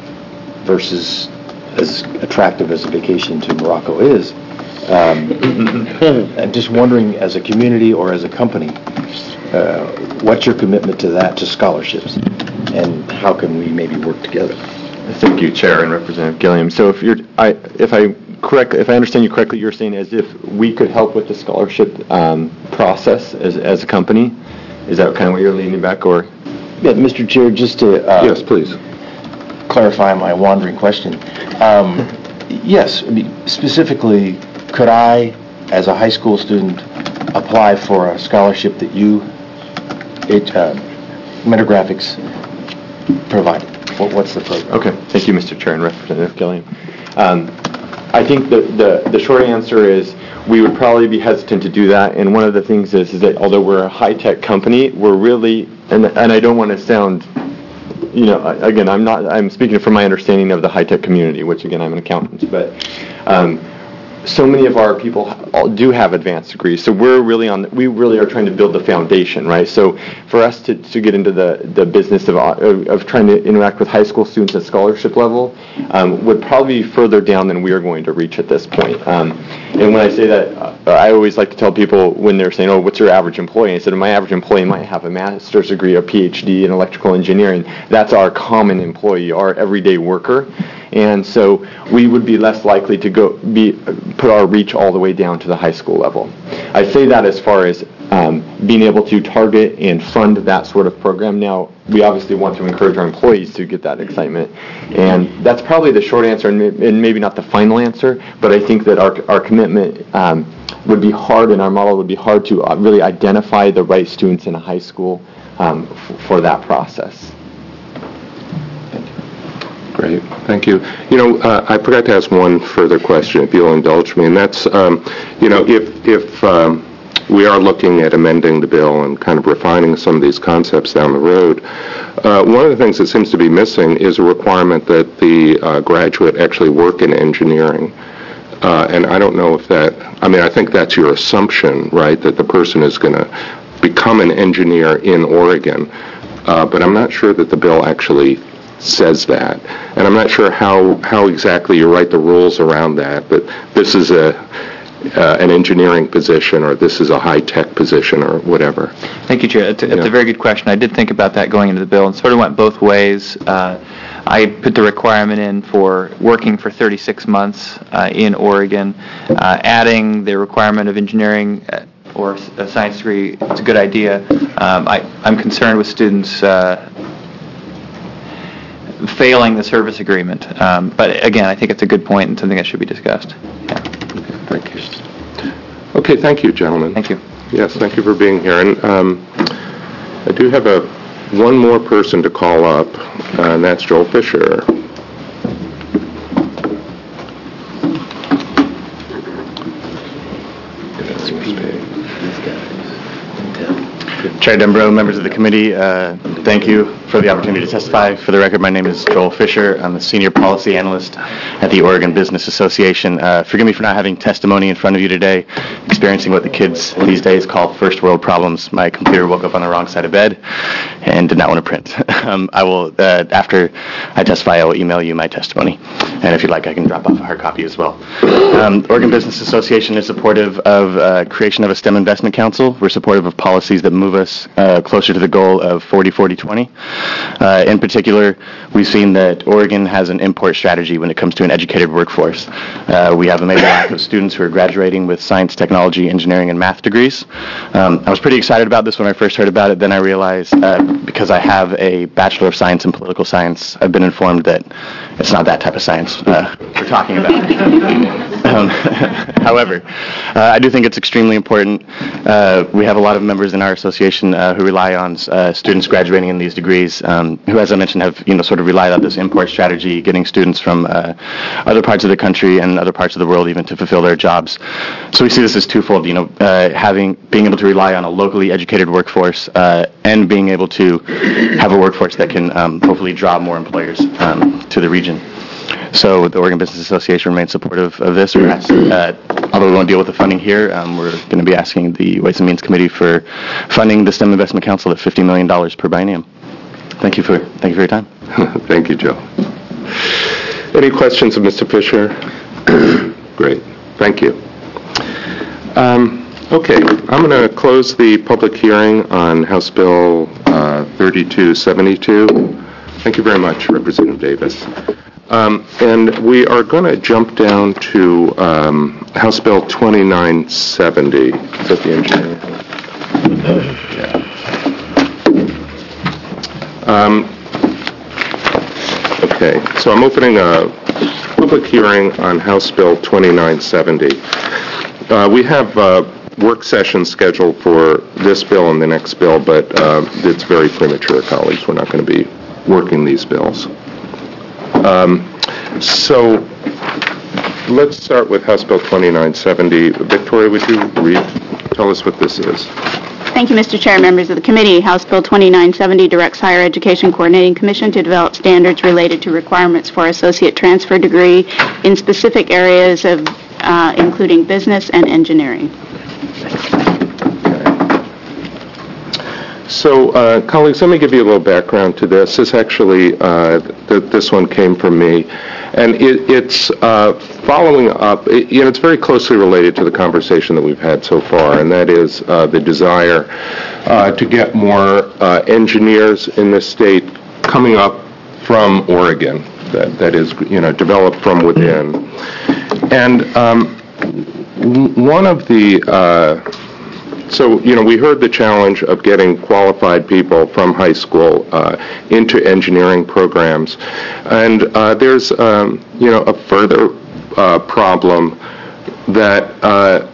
versus as attractive as a vacation to Morocco is. Um, I'm just wondering, as a community or as a company, uh, what's your commitment to that, to scholarships, and how can we maybe work together? Thank you, Chair and Representative Gilliam. So if you're, I, if I correct, if I understand you correctly, you're saying as if we could help with the scholarship um, process as as a company. Is that kind of what you're leaning back, or? Yeah, Mister Chair, just to uh, yes, please clarify my wandering question. Um, yes, specifically, could I, as a high school student, apply for a scholarship that you, it, uh, Metagraphics, provided? What, what's the program? Okay, thank you, Mister Chair and Representative Gilliam. Um, I think the, the, the short answer is we would probably be hesitant to do that. And one of the things is, is that although we're a high-tech company, we're really, and, and I don't want to sound, you know, again, I'm not, I'm speaking from my understanding of the high-tech community, which again, I'm an accountant, but um, so many of our people all do have advanced degrees. So we're really on, we really are trying to build the foundation, right? So for us to, to get into the, the business of, of trying to interact with high school students at scholarship level um, would probably be further down than we are going to reach at this point. Um, and when I say that, uh, I always like to tell people when they're saying, oh, what's your average employee? I said, my average employee might have a master's degree, a P H D in electrical engineering. That's our common employee, our everyday worker. And so we would be less likely to go be put our reach all the way down to the high school level. I say that as far as um, being able to target and fund that sort of program. Now, we obviously want to encourage our employees to get that excitement. And that's probably the short answer and maybe not the final answer, but I think that our, our commitment um, would be hard and our model would be hard to really identify the right students in a high school um, f- for that process. Great, thank you. You know, uh, I forgot to ask one further question, if you'll indulge me, and that's, um, you know, if if um, we are looking at amending the bill and kind of refining some of these concepts down the road, uh, one of the things that seems to be missing is a requirement that the uh, graduate actually work in engineering. Uh, and I don't know if that, I mean, I think that's your assumption, right, that the person is going to become an engineer in Oregon, uh, but I'm not sure that the bill actually says that. And I'm not sure how, how exactly you write the rules around that, but this is a uh, an engineering position or this is a high-tech position or whatever. Thank you, Chair. It's, it's Yeah. a very good question. I did think about that going into the bill and sort of went both ways. Uh, I put the requirement in for working for thirty-six months uh, in Oregon, uh, adding the requirement of engineering uh, or a science degree. It's a good idea. Um, I, I'm concerned with students uh, failing the service agreement. Um, but again, I think it's a good point and something that should be discussed. Yeah. Thank you. Okay, thank you, gentlemen. Thank you. Yes, thank you for being here. And um, I do have a one more person to call up, uh, and that's Joel Fisher. Chair Dembrow, members of the committee, uh, thank you for the opportunity to testify. For the record, my name is Joel Fisher. I'm the Senior Policy Analyst at the Oregon Business Association. Uh, forgive me for not having testimony in front of you today, experiencing what the kids these days call first world problems. My computer woke up on the wrong side of bed and did not want to print. um, I will, uh, after I testify, I will email you my testimony. And if you'd like, I can drop off a hard copy as well. Um, Oregon Business Association is supportive of uh, creation of a STEM Investment Council. We're supportive of policies that move us uh, closer to the goal of forty forty twenty. Uh, in particular, we've seen that Oregon has an import strategy when it comes to an educated workforce. Uh, we have a major lack of students who are graduating with science, technology, engineering, and math degrees. Um, I was pretty excited about this when I first heard about it. Then I realized, uh, because I have a Bachelor of Science in Political Science, I've been informed that it's not that type of science uh, we're talking about. um, however, uh, I do think it's extremely important. Uh, we have a lot of members in our association uh, who rely on uh, students graduating in these degrees, um, who, as I mentioned, have you know sort of relied on this import strategy, getting students from uh, other parts of the country and other parts of the world even to fulfill their jobs. So we see this as twofold. You know, uh, having being able to rely on a locally educated workforce uh, and being able to have a workforce that can um, hopefully draw more employers um, to the region. So the Oregon Business Association remains supportive of this. We're asking, uh, although we won't deal with the funding here, um, we're going to be asking the Ways and Means Committee for funding the STEM Investment Council at fifty million dollars per biennium. Thank you for thank you for your time. Thank you, Joe. Any questions of Mister Fisher? Great. Thank you. Um, okay, I'm going to close the public hearing on House Bill uh, thirty-two seventy-two. Thank you very much, Representative Davis. Um, and we are going to jump down to um, House Bill twenty-nine seventy. Is that the engineering? Yeah. Um, okay, so I'm opening a public hearing on House Bill twenty-nine seventy. Uh, we have a work session scheduled for this bill and the next bill, but uh, it's very premature, colleagues. We're not going to be working these bills. Um, so let's start with House Bill twenty-nine seventy. Victoria, would you read, tell us what this is? Thank you, Mister Chair, members of the committee. House Bill twenty-nine seventy directs Higher Education Coordinating Commission to develop standards related to requirements for associate transfer degree in specific areas of uh, including business and engineering. So, uh, colleagues, let me give you a little background to this. This actually, uh, th- this one came from me, and it, it's uh, following up. It, you know, it's very closely related to the conversation that we've had so far, and that is uh, the desire uh, to get more uh, engineers in this state coming up from Oregon. That that is, you know, developed from within. And um, one of the uh, So, you know, we heard the challenge of getting qualified people from high school uh, into engineering programs. And uh, there's, um, you know, a further uh, problem that uh,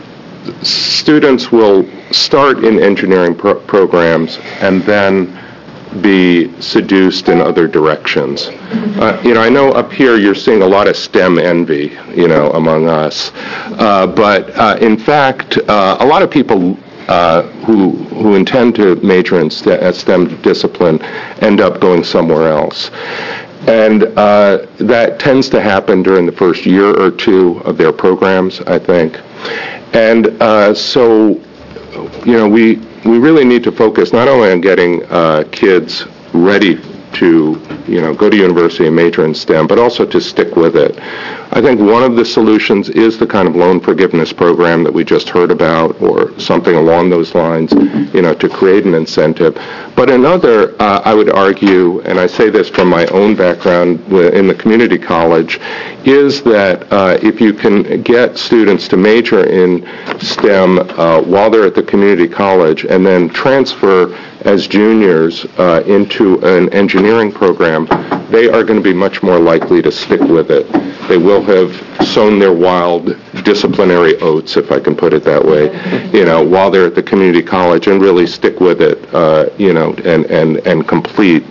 students will start in engineering pro- programs and then be seduced in other directions. Uh, you know, I know up here you're seeing a lot of STEM envy, you know, among us. Uh, but uh, in fact, uh, a lot of people uh, who who intend to major in st- STEM discipline end up going somewhere else. And uh, that tends to happen during the first year or two of their programs, I think. And uh, so, you know, we we really need to focus not only on getting uh, kids ready to, you know, go to university and major in STEM, but also to stick with it. I think one of the solutions is the kind of loan forgiveness program that we just heard about, or something along those lines, you know, to create an incentive. But another, uh, I would argue, and I say this from my own background in the community college, is that uh, if you can get students to major in STEM uh, while they're at the community college and then transfer as juniors uh, into an engineering program, they are going to be much more likely to stick with it. They will have sown their wild disciplinary oats, if I can put it that way, you know, while they're at the community college, and really stick with it, uh, you know, and, and, and complete.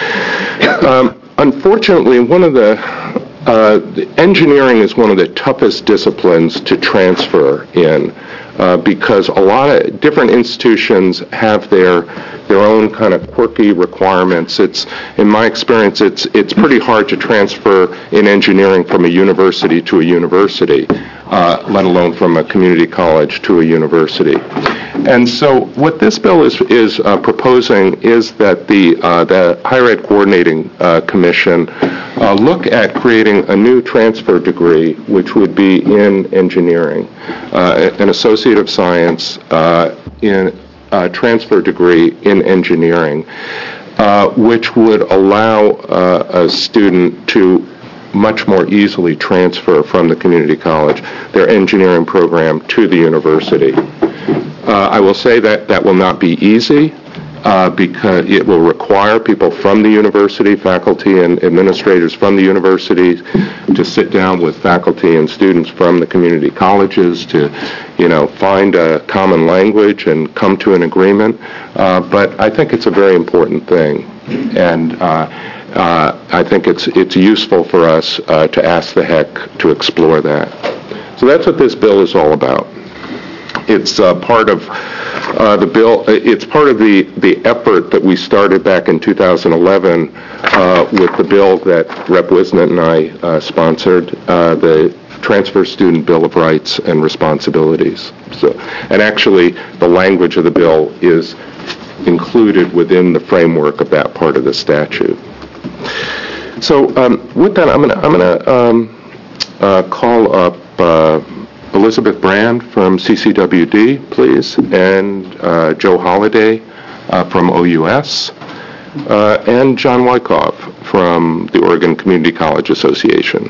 Um, unfortunately, one of the Uh, engineering is one of the toughest disciplines to transfer in uh, because a lot of different institutions have their their own kind of quirky requirements. It's, in my experience, it's it's pretty hard to transfer in engineering from a university to a university, uh, let alone from a community college to a university. And so what this bill is is uh, proposing is that the uh, the Higher Ed Coordinating uh, Commission uh, look at creating a new transfer degree, which would be in engineering, uh, an Associate of Science uh, in uh, transfer degree in engineering, uh, which would allow uh, a student to much more easily transfer from the community college their engineering program to the university. Uh, I will say that that will not be easy uh, because it will require people from the university, faculty and administrators from the university, to sit down with faculty and students from the community colleges to, you know, find a common language and come to an agreement. Uh, but I think it's a very important thing, and uh, uh, I think it's it's useful for us uh, to ask the H E C to explore that. So that's what this bill is all about. It's uh, part of uh, the bill. It's part of the, the effort that we started back in two thousand eleven uh, with the bill that Representative Wisnett and I uh, sponsored, uh, the Transfer Student Bill of Rights and Responsibilities. So, and actually, the language of the bill is included within the framework of that part of the statute. So, um, with that, I'm going to I'm going to um, uh, call up Uh, Elizabeth Brand from C C W D, please, and uh, Joe Holliday uh, from O U S, uh, and John Wyckoff from the Oregon Community College Association.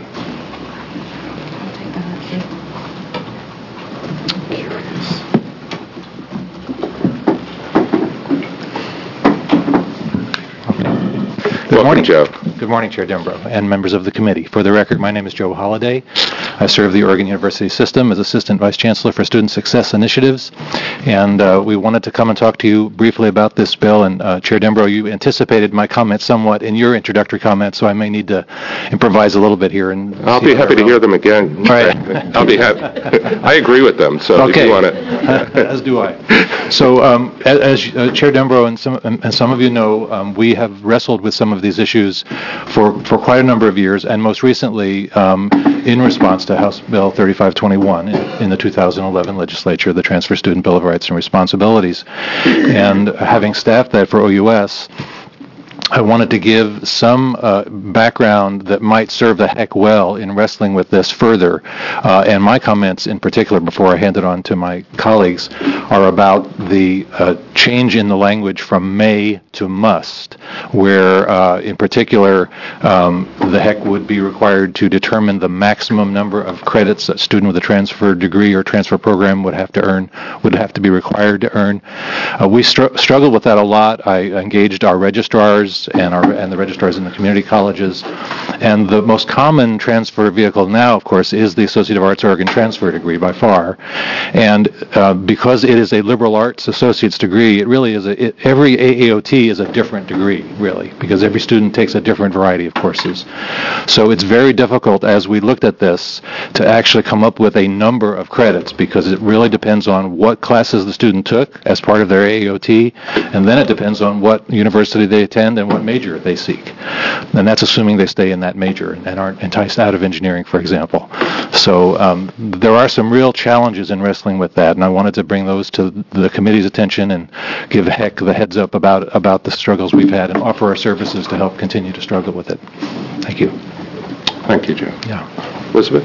Good Welcome, morning. Joe. Good morning, Chair Dembrow and members of the committee. For the record, my name is Joe Holliday. I serve the Oregon University System as Assistant Vice Chancellor for Student Success Initiatives, and uh, we wanted to come and talk to you briefly about this bill. And uh, Chair Dembrow, you anticipated my comments somewhat in your introductory comments, so I may need to improvise a little bit here. And I'll be happy to hear them again. All right. I'll be happy. I agree with them, so okay. if you want it. As do I. So, um, as, as uh, Chair Dembrow and some, and some of you know, um, we have wrestled with some of these issues for, for quite a number of years, and most recently, um, in response to House Bill thirty-five twenty-one in, in the two thousand eleven legislature, the Transfer Student Bill of Rights and Responsibilities. And having staffed that for O U S, I wanted to give some uh, background that might serve the heck well in wrestling with this further. Uh, and my comments in particular, before I hand it on to my colleagues, are about the uh, change in the language from may to must, where uh, in particular um, the heck would be required to determine the maximum number of credits a student with a transfer degree or transfer program would have to earn, would have to be required to earn. Uh, we str- struggled with that a lot. I engaged our registrars and our and the registrars in the community colleges. And the most common transfer vehicle now, of course, is the Associate of Arts Oregon transfer degree by far. And uh, because it is a liberal arts associate's degree, it really is a, it, every A A O T is a different degree, really, because every student takes a different variety of courses. So it's very difficult, as we looked at this, to actually come up with a number of credits, because it really depends on what classes the student took as part of their A A O T, and then it depends on what university they attend and what major they seek. And that's assuming they stay in that major and aren't enticed out of engineering, for example. So um, there are some real challenges in wrestling with that, and I wanted to bring those to the committee's attention and give Heck the heads up about, about the struggles we've had and offer our services to help continue to struggle with it. Thank you. Thank you, Joe. Yeah. Elizabeth?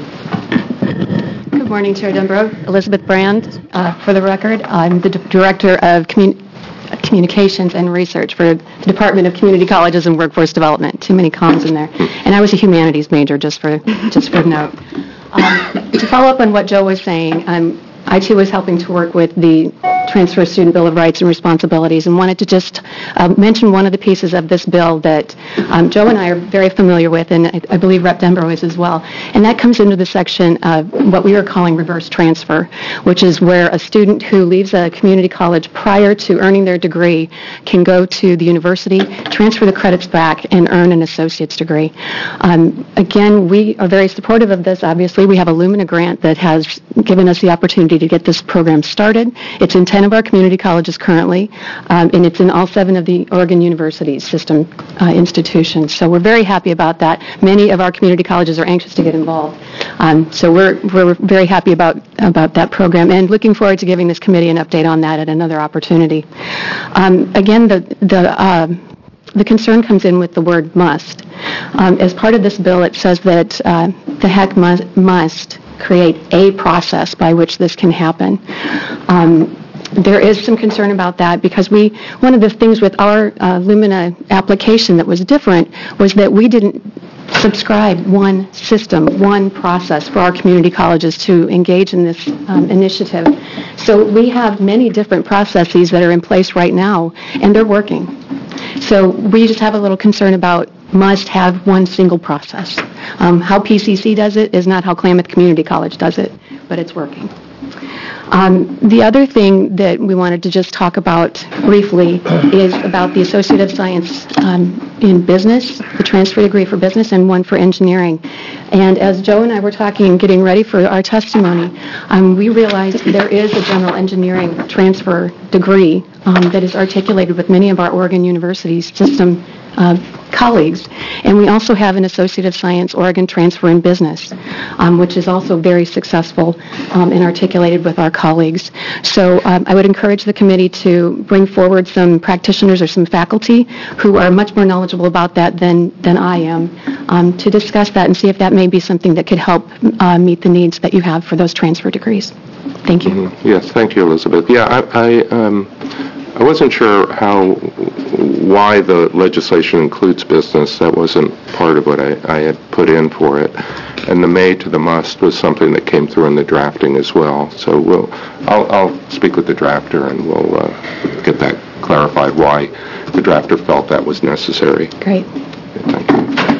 Good morning, Chair Dembrow. Elizabeth Brand. Uh, for the record, I'm the D- Director of Commun- Communications and Research for the Department of Community Colleges and Workforce Development. Too many commas in there. And I was a humanities major, just for just for note. Um, to follow up on what Joe was saying, um, I too was helping to work with the Transfer Student Bill of Rights and Responsibilities, and wanted to just uh, mention one of the pieces of this bill that um, Joe and I are very familiar with, and I, I believe Representative Dembrow is as well. And that comes into the section of what we are calling reverse transfer, which is where a student who leaves a community college prior to earning their degree can go to the university, transfer the credits back, and earn an associate's degree. Um, again, we are very supportive of this. Obviously, we have a Lumina grant that has given us the opportunity to get this program started. It's in ten of our community colleges currently, um, and it's in all seven of the Oregon University system uh, institutions. So we're very happy about that. Many of our community colleges are anxious to get involved. Um, so we're we're very happy about about that program, and looking forward to giving this committee an update on that at another opportunity. Um, again, the the uh, the concern comes in with the word must. Um, as part of this bill, it says that uh, the heck must, must create a process by which this can happen. Um, there is some concern about that, because we, one of the things with our uh, Lumina application that was different was that we didn't subscribe one system, one process for our community colleges to engage in this um, initiative. So we have many different processes that are in place right now, and they're working. So we just have a little concern about must have one single process. Um, how P C C does it is not how Klamath Community College does it, but it's working. Um, the other thing that we wanted to just talk about briefly is about the Associate of Science um, in Business, the transfer degree for business, and one for engineering. And as Joe and I were talking and getting ready for our testimony, um, we realized there is a general engineering transfer degree um, that is articulated with many of our Oregon University system uh, colleagues. And we also have an Associate of Science Oregon Transfer in Business, um, which is also very successful um, and articulated with our colleagues. So um, I would encourage the committee to bring forward some practitioners or some faculty who are much more knowledgeable about that than, than I am um, to discuss that and see if that may be something that could help uh, meet the needs that you have for those transfer degrees. Thank you. Mm-hmm. Yes, thank you, Elizabeth. Yeah, I, I, um, I wasn't sure how, why the legislation includes business. That wasn't part of what I, I had put in for it. And the may to the must was something that came through in the drafting as well. So we'll, I'll, I'll speak with the drafter and we'll uh, get that clarified, why the drafter felt that was necessary. Great. Okay, thank you.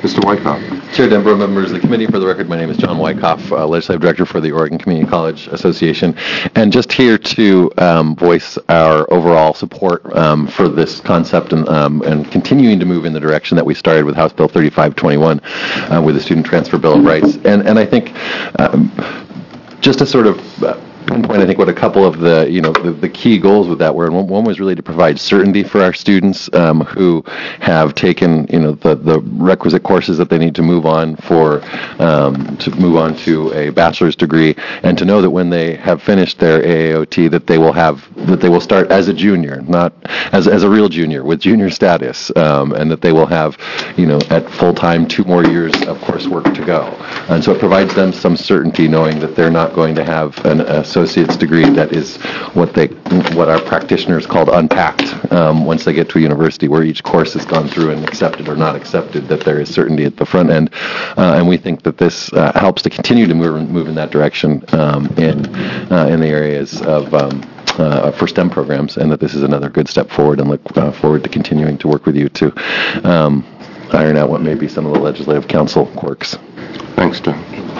Mister Wyckoff. Chair Denbrough, members of the committee, for the record, my name is John Wyckoff, uh, Legislative Director for the Oregon Community College Association, and just here to um, voice our overall support um, for this concept and, um, and continuing to move in the direction that we started with House Bill thirty-five twenty-one uh, with the Student Transfer Bill of Rights. And, and I think um, just to sort of uh, pinpoint, I think, what a couple of the, you know, the, the key goals with that were. And one, one was really to provide certainty for our students um, who have taken, you know, the, the requisite courses that they need to move on for, um, to move on to a bachelor's degree, and to know that when they have finished their A A O T, that they will have, that they will start as a junior, not as, as a real junior with junior status, um, and that they will have, you know, at full time two more years of coursework to go. And so it provides them some certainty, knowing that they're not going to have an associate's degree that is what they, what our practitioners called unpacked um, once they get to a university, where each course has gone through and accepted or not accepted, that there is certainty at the front end. Uh, and we think that this uh, helps to continue to move, move in that direction um, in, uh, in the areas of um, Uh, for STEM programs, and that this is another good step forward, and look uh, forward to continuing to work with you to um, iron out what may be some of the legislative council quirks. Thanks, John.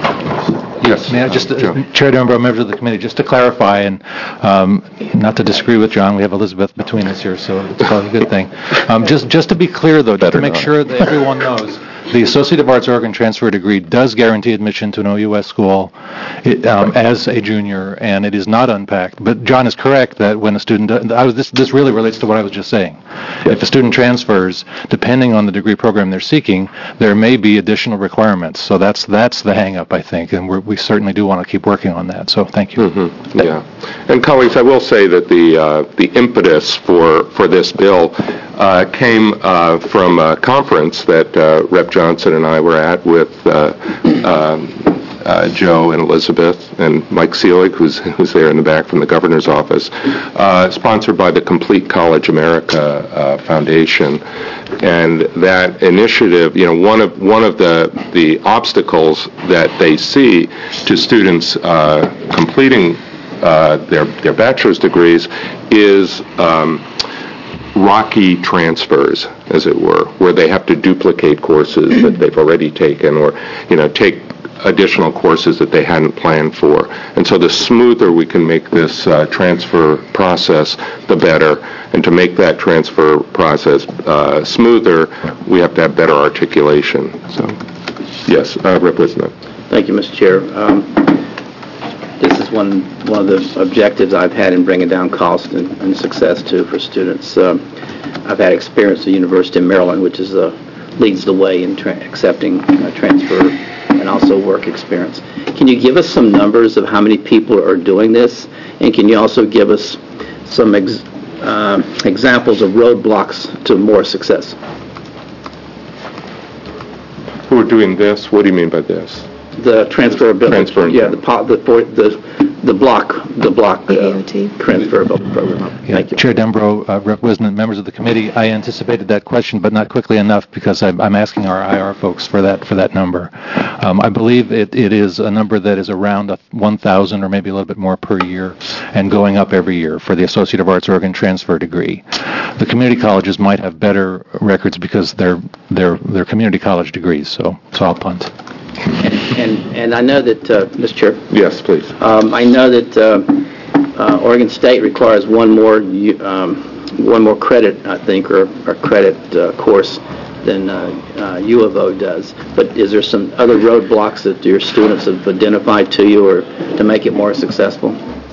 Yes. May I just, uh, Chair Denbrough, members of the committee, just to clarify, and um, not to disagree with John, we have Elizabeth between us here, so it's probably a good thing. Um, just, just to be clear, though, just to make sure that everyone knows, the Associate of Arts Oregon transfer degree does guarantee admission to an O U S school it, um, as a junior, and it is not unpacked. But John is correct that when a student, I was, this, this really relates to what I was just saying. If a student transfers, depending on the degree program they're seeking, there may be additional requirements. So that's that's the hang-up, I think, and we're, we certainly do want to keep working on that. So thank you. Mm-hmm. Yeah. And colleagues, I will say that the uh, the impetus for, for this bill uh, came uh, from a conference that uh, Representative Johnson and I were at with uh, um, uh, Joe and Elizabeth and Mike Seelig, who's who's there in the back from the governor's office, uh, sponsored by the Complete College America uh, Foundation. And that initiative, you know, one of one of the the obstacles that they see to students uh, completing uh, their their bachelor's degrees is um, rocky transfers, as it were, where they have to duplicate courses that they've already taken, or, you know, take additional courses that they hadn't planned for. And so the smoother we can make this uh, transfer process, the better. And to make that transfer process uh, smoother, we have to have better articulation. So, yes, uh, Representative. Thank you, Mister Chair. Um, This is one one of the objectives I've had in bringing down cost and, and success too for students. Um, I've had experience at the University of Maryland, which is uh, leads the way in tra- accepting uh, transfer and also work experience. Can you give us some numbers of how many people are doing this, and can you also give us some ex- uh, examples of roadblocks to more success? Who are doing this? What do you mean by this? The transferability. Transfer. Yeah, the po- the for, the the block the block uh, transferability program. Yeah, Thank you. Chair Denbrough, uh, Representative, members of the committee, I anticipated that question, but not quickly enough, because I'm, I'm asking our I R folks for that for that number. Um, I believe it, it is a number that is around a one thousand or maybe a little bit more per year, and going up every year for the Associate of Arts Oregon transfer degree. The community colleges might have better records because they're they're they're community college degrees. So so I'll punt. And and I know that, uh, Mister Chair. Yes, please. Um, I know that uh, uh, Oregon State requires one more um, one more credit, I think, or, or credit uh, course than uh, uh, U of O does. But is there some other roadblocks that your students have identified to you, or to make it more successful?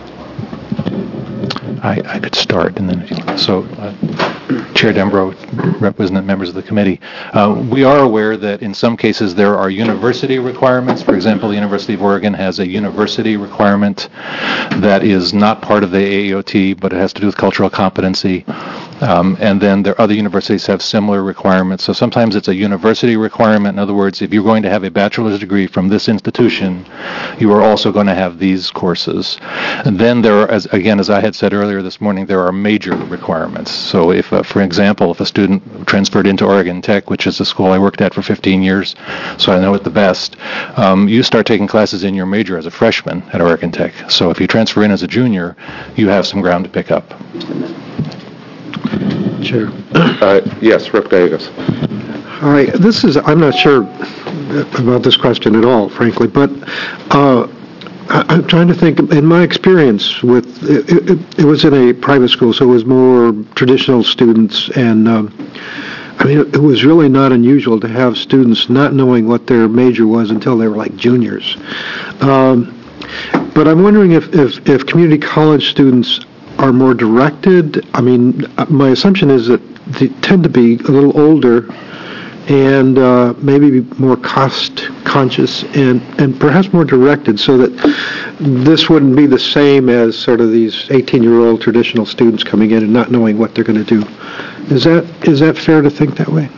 I, I could start, and then so. Uh, Chair Denbrough, Representative, members of the committee, uh, we are aware that in some cases there are university requirements. For example, the University of Oregon has a university requirement that is not part of the A A O T, but it has to do with cultural competency. Um, and then there other universities have similar requirements. So sometimes it's a university requirement. In other words, if you're going to have a bachelor's degree from this institution, you are also going to have these courses. And then there are, as, again, as I had said earlier this morning, there are major requirements. So if, uh, for example, if a student transferred into Oregon Tech, which is a school I worked at for fifteen years, so I know it the best, um, you start taking classes in your major as a freshman at Oregon Tech. So if you transfer in as a junior, you have some ground to pick up. Chair. Uh, yes, Representative Gallegos. All right, this is, I'm not sure about this question at all, frankly, but uh, I- I'm trying to think, in my experience with, it, it, it was in a private school, so it was more traditional students, and um, I mean, it, it was really not unusual to have students not knowing what their major was until they were like juniors. Um, but I'm wondering if, if, if community college students are more directed. I mean, my assumption is that they tend to be a little older and uh, maybe more cost conscious and, and perhaps more directed, so that this wouldn't be the same as sort of these eighteen-year-old traditional students coming in and not knowing what they're going to do. Is that is that fair to think that way?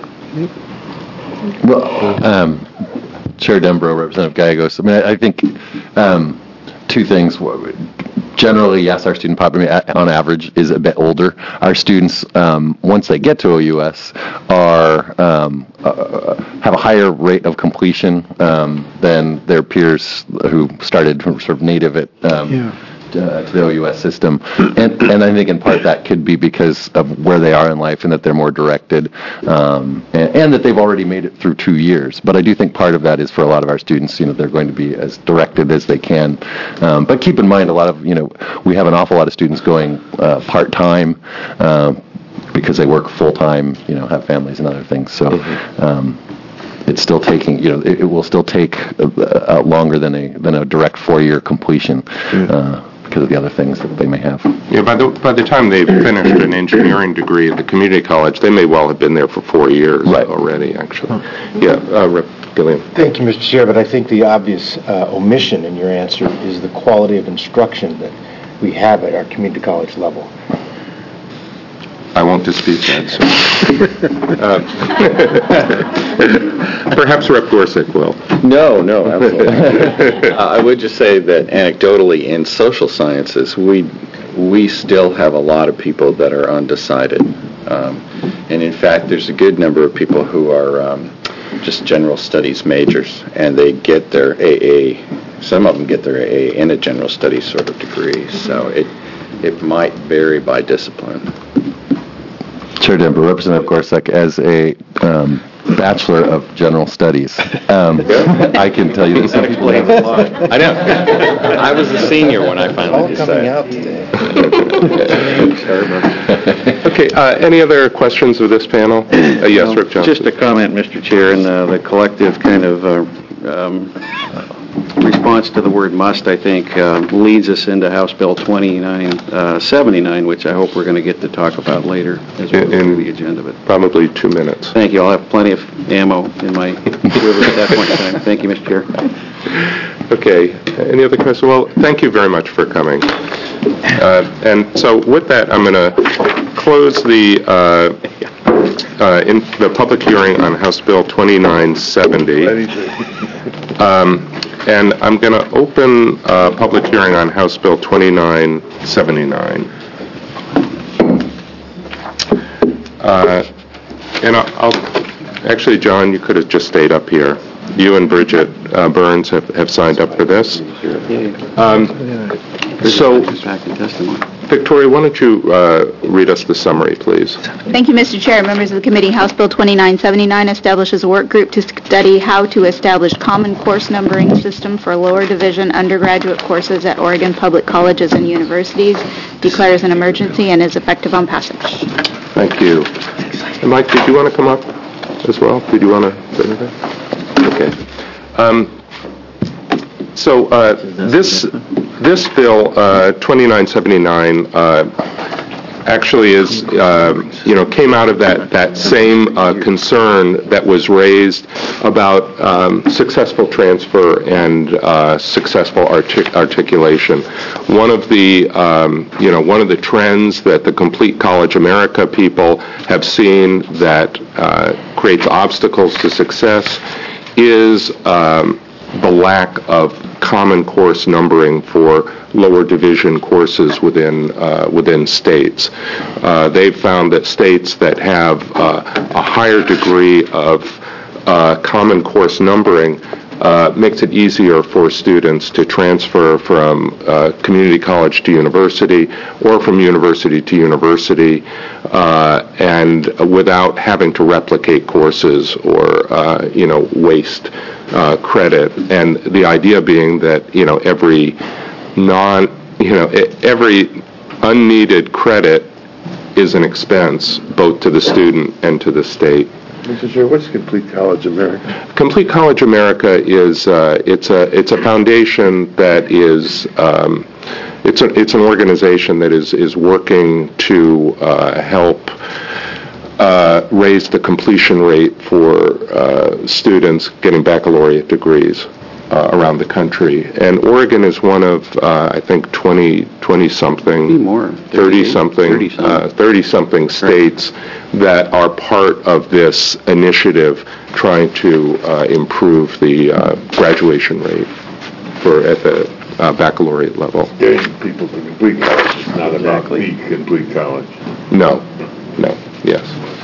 Well, um, Chair Dembrow, Representative Gallegos, I mean, I, I think um, two things. Generally, yes, our student population, on average, is a bit older. Our students, um, once they get to O U S, are um, uh, have a higher rate of completion um, than their peers who started sort of native at um, Yeah. uh, to the O U S system. And, and I think in part that could be because of where they are in life and that they're more directed, um, and, and that they've already made it through two years. But I do think part of that is for a lot of our students, you know, they're going to be as directed as they can. Um, but keep in mind, a lot of, you know, we have an awful lot of students going uh, part-time, uh, because they work full-time, you know, have families and other things. So um, it's still taking, you know, it, it will still take uh, uh, longer than a than a direct four-year completion. Uh, because of the other things that they may have. Yeah, by the by the time they've finished an engineering degree at the community college, they may well have been there for four years Right. already, actually. Yeah, uh, Rep Gilliam. Thank you, Mister Chair, but I think the obvious uh, omission in your answer is the quality of instruction that we have at our community college level. I won't dispute that, so. uh, Perhaps Rep Gorsuch will. No, no, absolutely. uh, I would just say that anecdotally in social sciences, we we still have a lot of people that are undecided. Um, and in fact, there's a good number of people who are um, just general studies majors, and they get their A A, some of them get their A A in a general studies sort of degree. So it, it might vary by discipline. Chair Dembrow, Representative Gorsuch, as a um, Bachelor of General Studies, um, I can tell you that some people have... I know. I was a senior when I finally decided. All coming out today. Okay, uh, any other questions of this panel? Uh, yes, Rip Johnson. Just a comment, Mister Chair, and uh, the collective kind of uh, um, response to the word must, I think, uh, leads us into House Bill twenty-nine seventy-nine, which I hope we're going to get to talk about later as we go through the agenda. But probably two minutes. Thank you. I'll have plenty of ammo in my quiver at that point in time. Thank you, Mister Chair. Okay, any other questions? Well, thank you very much for coming. Uh, and so with that, I'm going to close the uh, uh, in the public hearing on House Bill twenty-nine seventy. Um, and I'm going to open a public hearing on House Bill twenty-nine seventy-nine. Uh, and I'll, I'll, actually, John, you could have just stayed up here. You and Bridget uh, Burns have, have signed up for this. Um, so, Victoria, why don't you uh, read us the summary, please? Thank you, Mister Chair. Members of the committee, House Bill twenty-nine seventy-nine establishes a work group to study how to establish common course numbering system for lower division undergraduate courses at Oregon public colleges and universities, declares an emergency, and is effective on passage. Thank you. And Mike, did you want to come up as well? Did you want to say anything? Okay. Um, so uh, this this bill, uh, twenty-nine seventy-nine, uh, actually is, uh, you know, came out of that that same uh, concern that was raised about um, successful transfer and uh, successful artic- articulation. One of the, um, you know, one of the trends that the Complete College America people have seen that uh, creates obstacles to success is um, the lack of common course numbering for lower division courses within uh, within states. Uh, they've found that states that have uh, a higher degree of uh, common course numbering uh, makes it easier for students to transfer from uh, community college to university or from university to university uh, and without having to replicate courses or, uh, you know, waste uh, credit. And the idea being that, you know, every non, you know, every unneeded credit is an expense both to the student and to the state. Mister Chair, what's Complete College America? Complete College America is uh, it's a it's a foundation that is um, it's a, it's an organization that is is working to uh, help uh, raise the completion rate for uh, students getting baccalaureate degrees uh, around the country. And Oregon is one of uh, I think twenty, twenty something, more, thirty something, uh, thirty something states that are part of this initiative trying to uh, improve the uh, graduation rate for at the uh, baccalaureate level. Getting people to complete college is not about the complete college. No, no, yes.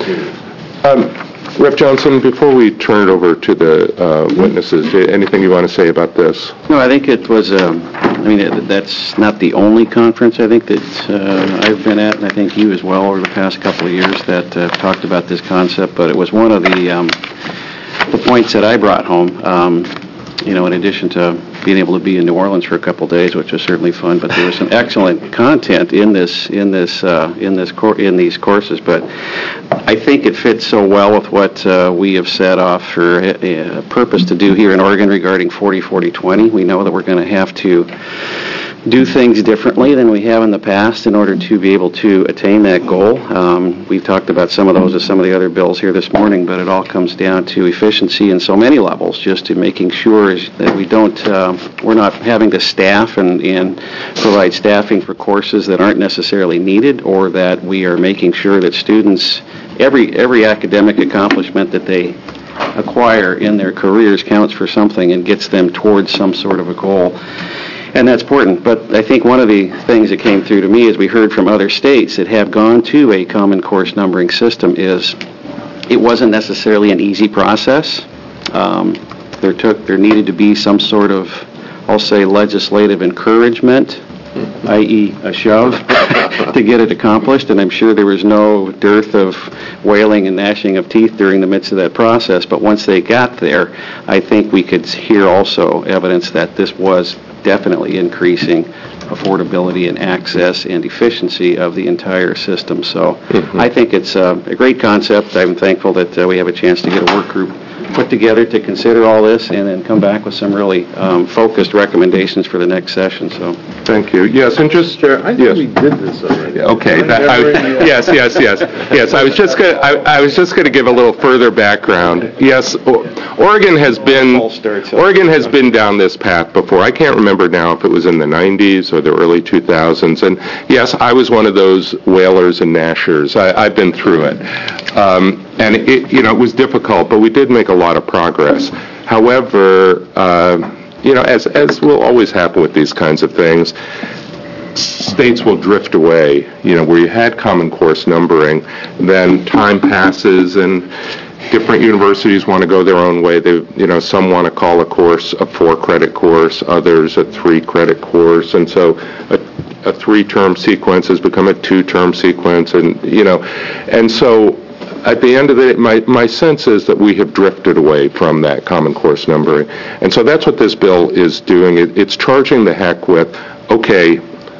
Um, Representative Johnson, before we turn it over to the uh, witnesses, anything you want to say about this? No, I think it was, um, I mean, it, that's not the only conference I think that uh, I've been at, and I think you as well over the past couple of years that uh, talked about this concept, but it was one of the, um, the points that I brought home, um, you know, in addition to being able to be in New Orleans for a couple of days, which was certainly fun, but there was some excellent content in this, in this, uh, in this, cor- in these courses, but I think it fits so well with what uh, we have set off for a, a purpose to do here in Oregon regarding forty forty twenty. We know that we're going to have to do things differently than we have in the past in order to be able to attain that goal. Um, we've talked about some of those with some of the other bills here this morning, but it all comes down to efficiency in so many levels, just to making sure that we don't, uh, we're not having to staff and, and provide staffing for courses that aren't necessarily needed, or that we are making sure that students, every every academic accomplishment that they acquire in their careers counts for something and gets them towards some sort of a goal. And that's important. But I think one of the things that came through to me as we heard from other states that have gone to a common course numbering system is it wasn't necessarily an easy process. Um, there took there needed to be some sort of, I'll say, legislative encouragement, that is a shove, to get it accomplished. And I'm sure there was no dearth of wailing and gnashing of teeth during the midst of that process. But once they got there, I think we could hear also evidence that this was definitely increasing affordability and access and efficiency of the entire system. So mm-hmm. I think it's uh, a great concept. I'm thankful that uh, we have a chance to get a work group put together to consider all this and then come back with some really um, focused recommendations for the next session. So thank you. Yes, and just Chair, I think yes. we did this already. Okay. That, I, yes, yes, yes, yes. I was just going. I, I was just going to give a little further background. Yes, o- Oregon has been Oregon has been down this path before. I can't remember now if it was in the nineties or the early two thousands. And yes, I was one of those wailers and gnashers. I, I've been through it. Um, And, it, you know, it was difficult, but we did make a lot of progress. However, uh, you know, as, as will always happen with these kinds of things, states will drift away. You know, where you had common course numbering, then time passes and different universities want to go their own way. They, you know, some want to call a course a four-credit course, others a three-credit course, and so a, a three-term sequence has become a two-term sequence, and, you know, and so at the end of the day, my, my sense is that we have drifted away from that common course numbering. And so that's what this bill is doing. It, it's charging the heck with, okay,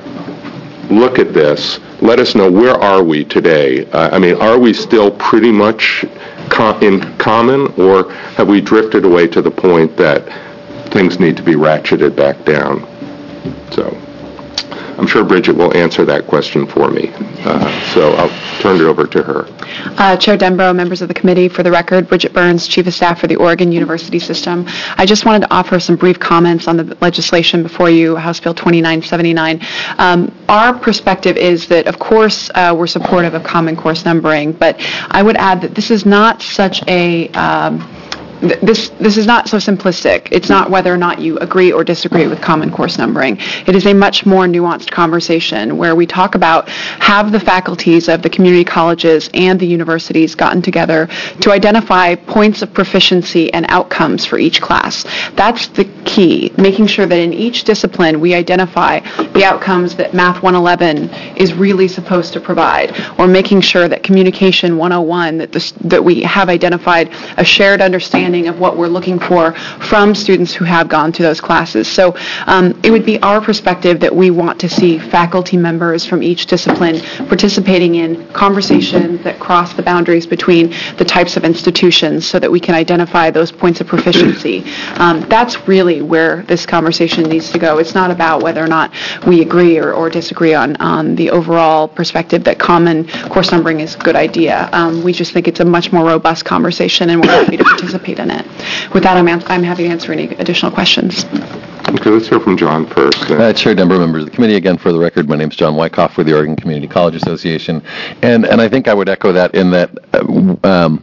look at this. Let us know, where are we today? Uh, I mean, are we still pretty much com- in common, or have we drifted away to the point that things need to be ratcheted back down? So I'm sure Bridget will answer that question for me. Uh, so I'll turn it over to her. Uh, Chair Denbrough, members of the committee, for the record, Bridget Burns, Chief of Staff for the Oregon University System. I just wanted to offer some brief comments on the legislation before you, House Bill twenty-nine seventy-nine. Um, our perspective is that, of course, uh, we're supportive of common course numbering, but I would add that this is not such a um, th- this this is not so simplistic. It's not whether or not you agree or disagree with Common Course numbering. It is a much more nuanced conversation where we talk about, have the faculties of the community colleges and the universities gotten together to identify points of proficiency and outcomes for each class. That's the key, making sure that in each discipline we identify the outcomes that Math one eleven is really supposed to provide, or making sure that Communication one oh one, that, this, that we have identified a shared understanding of what we're looking for from students who have gone through those classes. So um, it would be our perspective that we want to see faculty members from each discipline participating in conversations that cross the boundaries between the types of institutions so that we can identify those points of proficiency. Um, that's really where this conversation needs to go. It's not about whether or not we agree or, or disagree on, on the overall perspective that Common Course numbering is a good idea. Um, we just think it's a much more robust conversation, and we're happy to participate in it. With that, I'm, an- I'm happy to answer any additional questions. Okay, let's hear from John first. Uh, Chair Denver, members of the committee, again, for the record, my name is John Wyckoff with the Oregon Community College Association, and and I think I would echo that in that uh, um,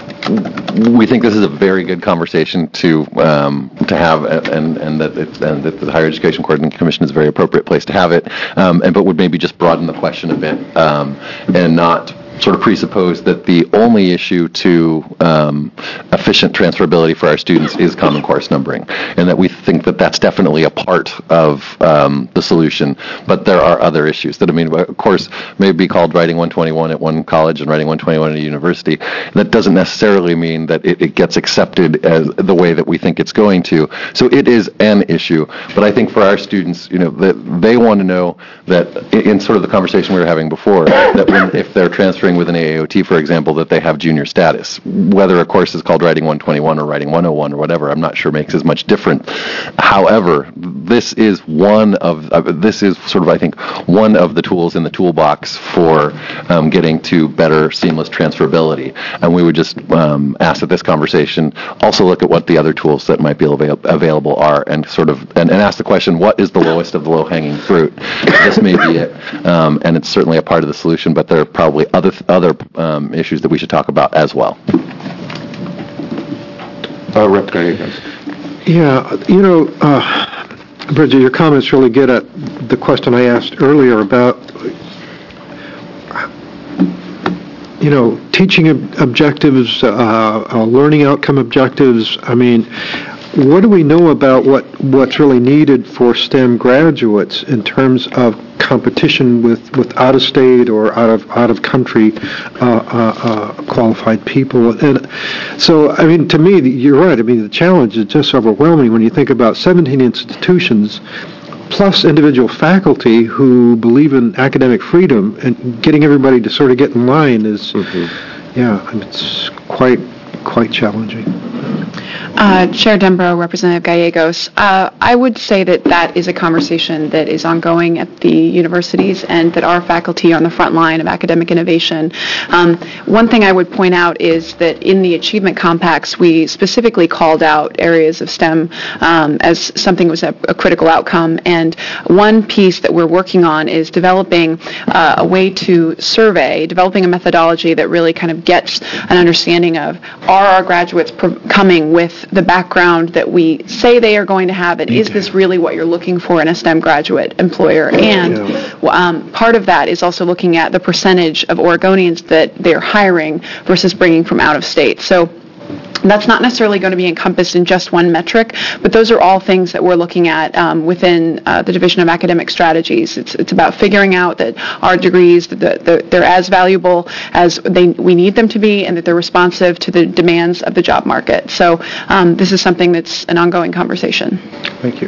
we think this is a very good conversation to um, to have, and and that it's, and that the Higher Education Coordinating Commission is a very appropriate place to have it, um, and but would maybe just broaden the question a bit um, and not sort of presuppose that the only issue to um, efficient transferability for our students is Common Course numbering, and that we think that that's definitely a part of um, the solution, but there are other issues that, I mean, of course, may be called writing one twenty-one at one college and writing one twenty-one at a university. That doesn't necessarily mean that it, it gets accepted as the way that we think it's going to. So it is an issue, but I think for our students, you know, that they want to know that in sort of the conversation we were having before, that when, if they're transferring with an A A O T, for example, that they have junior status. Whether a course is called Writing one twenty-one or Writing one oh one or whatever, I'm not sure makes as much difference. However, this is one of, uh, this is sort of, I think, one of the tools in the toolbox for um, getting to better seamless transferability. And we would just um, ask that this conversation also look at what the other tools that might be avail- available are, and sort of, and, and ask the question, what is the lowest of the low-hanging fruit? This may be it, um, and it's certainly a part of the solution, but there are probably other th- other um, issues that we should talk about as well. Uh, Rep Gallegos. Yeah, you know, uh, Bridget, your comments really get at the question I asked earlier about, you know, teaching ob- objectives, uh, uh, learning outcome objectives. I mean, what do we know about what, what's really needed for STEM graduates in terms of competition with, with out-of-state or out of out of country uh, uh, uh, qualified people? And so, I mean, to me, you're right. I mean, the challenge is just overwhelming when you think about seventeen institutions plus individual faculty who believe in academic freedom, and getting everybody to sort of get in line is, mm-hmm. yeah, it's quite quite challenging. Uh, Chair Denbrough, Representative Gallegos, uh, I would say that that is a conversation that is ongoing at the universities, and that our faculty are on the front line of academic innovation. Um, one thing I would point out is that in the achievement compacts, we specifically called out areas of STEM um, as something that was a, a critical outcome, and one piece that we're working on is developing uh, a way to survey, developing a methodology that really kind of gets an understanding of, are our graduates pro- coming with the background that we say they are going to have, and is this really what you're looking for in a STEM graduate employer? And um, part of that is also looking at the percentage of Oregonians that they're hiring versus bringing from out of state. So that's not necessarily going to be encompassed in just one metric, but those are all things that we're looking at um, within uh, the Division of Academic Strategies. It's it's about figuring out that our degrees, that the, they're as valuable as they we need them to be, and that they're responsive to the demands of the job market. So um, this is something that's an ongoing conversation. Thank you.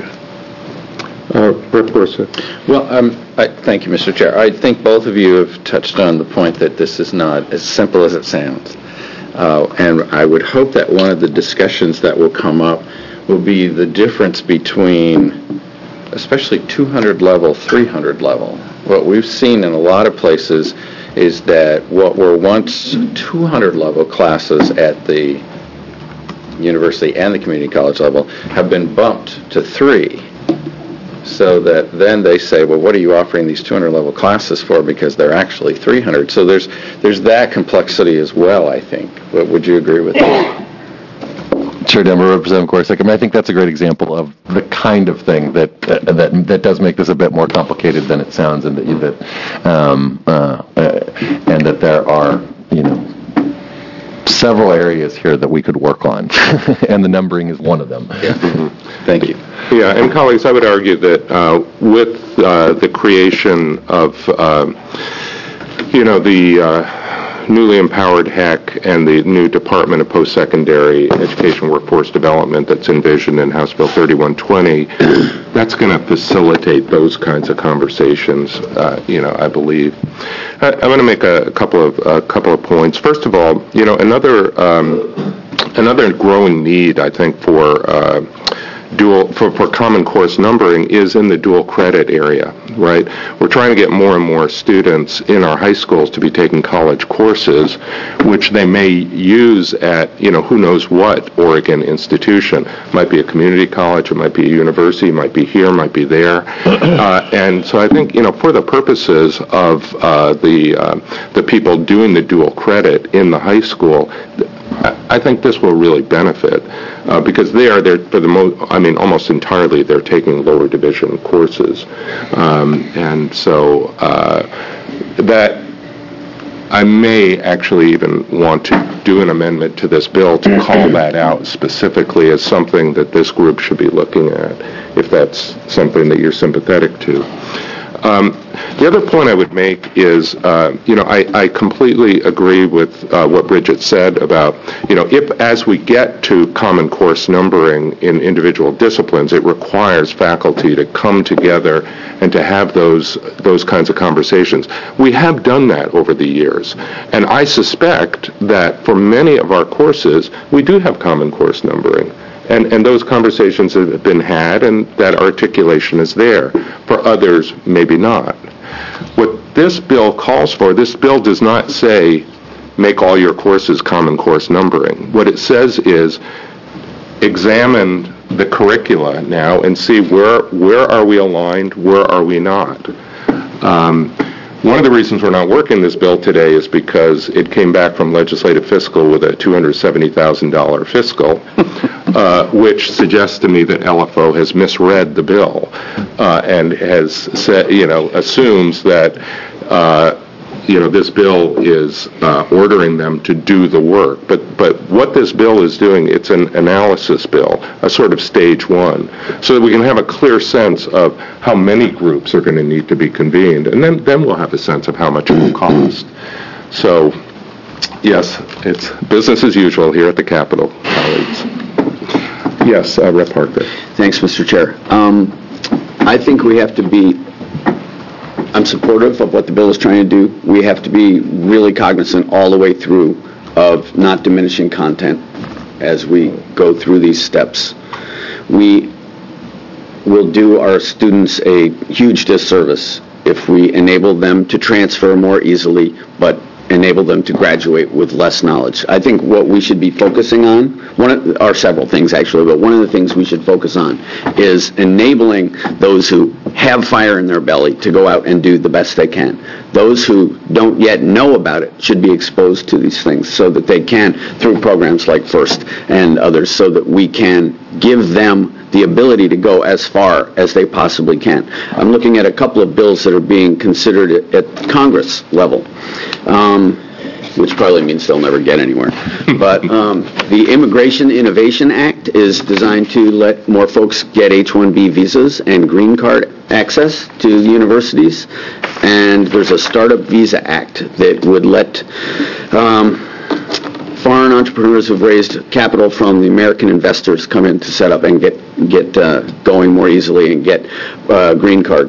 Uh, Rep Bursa. Well, um, I, thank you, Mister Chair. I think both of you have touched on the point that this is not as simple as it sounds. Uh, and I would hope that one of the discussions that will come up will be the difference between, especially two hundred level, three hundred level. What we've seen in a lot of places is that what were once two hundred level classes at the university and the community college level have been bumped to three. So that then they say, well, what are you offering these two hundred level classes for? Because they're actually three hundred. So there's there's that complexity as well, I think. Would you agree with that? Chair Denver, Representative Gorsuch. I mean, I think that's a great example of the kind of thing that uh, that that does make this a bit more complicated than it sounds, and that you, that um, uh, uh, and that there are, you know, several areas here that we could work on, and the numbering is one of them. Yeah. Mm-hmm. Thank you. Yeah, and colleagues, I would argue that uh, with uh, the creation of, uh, you know, the uh, newly empowered H E C and the new Department of Post-Secondary Education Workforce Development that's envisioned in House Bill thirty-one twenty, that's going to facilitate those kinds of conversations, uh, you know, I believe. I, I'm going to make a, a couple of a couple of points. First of all, you know, another um, another growing need, I think, for uh, dual for, for common course numbering is in the dual credit area, right? We're trying to get more and more students in our high schools to be taking college courses, which they may use at, you know, who knows what Oregon institution. Might be a community college, it might be a university, might be here, might be there. Uh, and so I think, you know, for the purposes of uh, the uh, the people doing the dual credit in the high school, I think this will really benefit uh, because they are there for the most, I mean, almost entirely they're taking lower division courses. Um, and so uh, that I may actually even want to do an amendment to this bill to call that out specifically as something that this group should be looking at, if that's something that you're sympathetic to. Um, the other point I would make is, uh, you know, I, I completely agree with uh, what Bridget said about, you know, if as we get to common course numbering in individual disciplines, it requires faculty to come together and to have those those kinds of conversations. We have done that over the years, and I suspect that for many of our courses, we do have common course numbering. And, and those conversations have been had, and that articulation is there. For others, maybe not. What this bill calls for, this bill does not say, make all your courses common course numbering. What it says is, examine the curricula now and see where, where are we aligned, where are we not. Um, One of the reasons we're not working this bill today is because it came back from Legislative Fiscal with a two hundred seventy thousand dollars fiscal, uh, which suggests to me that L F O has misread the bill uh, and has said, you know, assumes that, uh, you know, this bill is uh, ordering them to do the work. But but what this bill is doing, it's an analysis bill, a sort of stage one, so that we can have a clear sense of how many groups are going to need to be convened, and then, then we'll have a sense of how much it will cost. So, yes, it's business as usual here at the Capitol, colleagues. Yes, uh, Representative Harker. Thanks, Mister Chair. Um, I think we have to be I'm supportive of what the bill is trying to do. We have to be really cognizant all the way through of not diminishing content as we go through these steps. We will do our students a huge disservice if we enable them to transfer more easily, but enable them to graduate with less knowledge. I think what we should be focusing on, one of, are several things actually, but one of the things we should focus on is enabling those who have fire in their belly to go out and do the best they can. Those who don't yet know about it should be exposed to these things so that they can, through programs like FIRST and others, so that we can give them the ability to go as far as they possibly can. I'm looking at a couple of bills that are being considered at, at Congress level, um, which probably means they'll never get anywhere. But um, the Immigration Innovation Act is designed to let more folks get H one B visas and green card access to the universities. And there's a Startup Visa Act that would let um, foreign entrepreneurs who've raised capital from the American investors come in to set up and get get uh, going more easily and get uh, green card.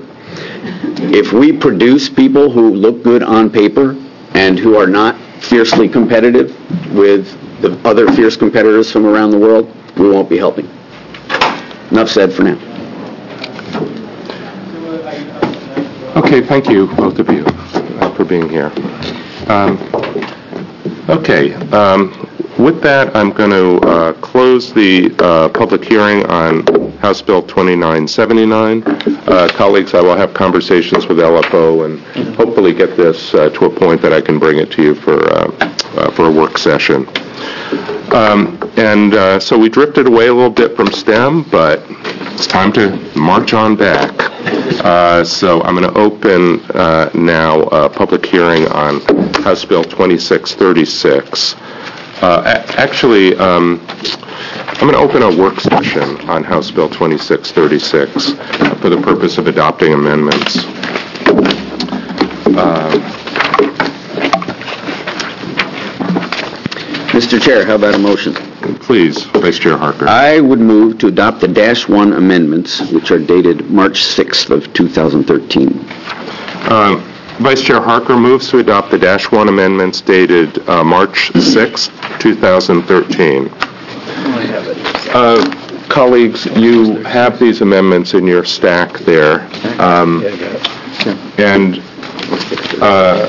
If we produce people who look good on paper and who are not fiercely competitive with the other fierce competitors from around the world, we won't be helping. Enough said for now. Okay, thank you, both of you, uh, for being here. Um, okay, um, with that, I'm going to uh, close the uh, public hearing on House Bill twenty-nine seventy-nine. Uh, colleagues, I will have conversations with L F O and hopefully get this uh, to a point that I can bring it to you for, uh, uh, for a work session. Um, and uh, so we drifted away a little bit from STEM, but it's time to march on back. Uh, so I'm going to open uh, now a public hearing on House Bill twenty-six thirty-six. Uh, a- actually, um, I'm going to open a work session on House Bill twenty-six thirty-six for the purpose of adopting amendments. Uh, Mister Chair, how about a motion? Please, Vice Chair Harker. I would move to adopt the Dash one amendments, which are dated March sixth of two thousand thirteen. Uh, Vice Chair Harker moves to adopt the Dash one amendments dated uh, March sixth, two thousand thirteen. Uh, colleagues, you have these amendments in your stack there. Um, and uh,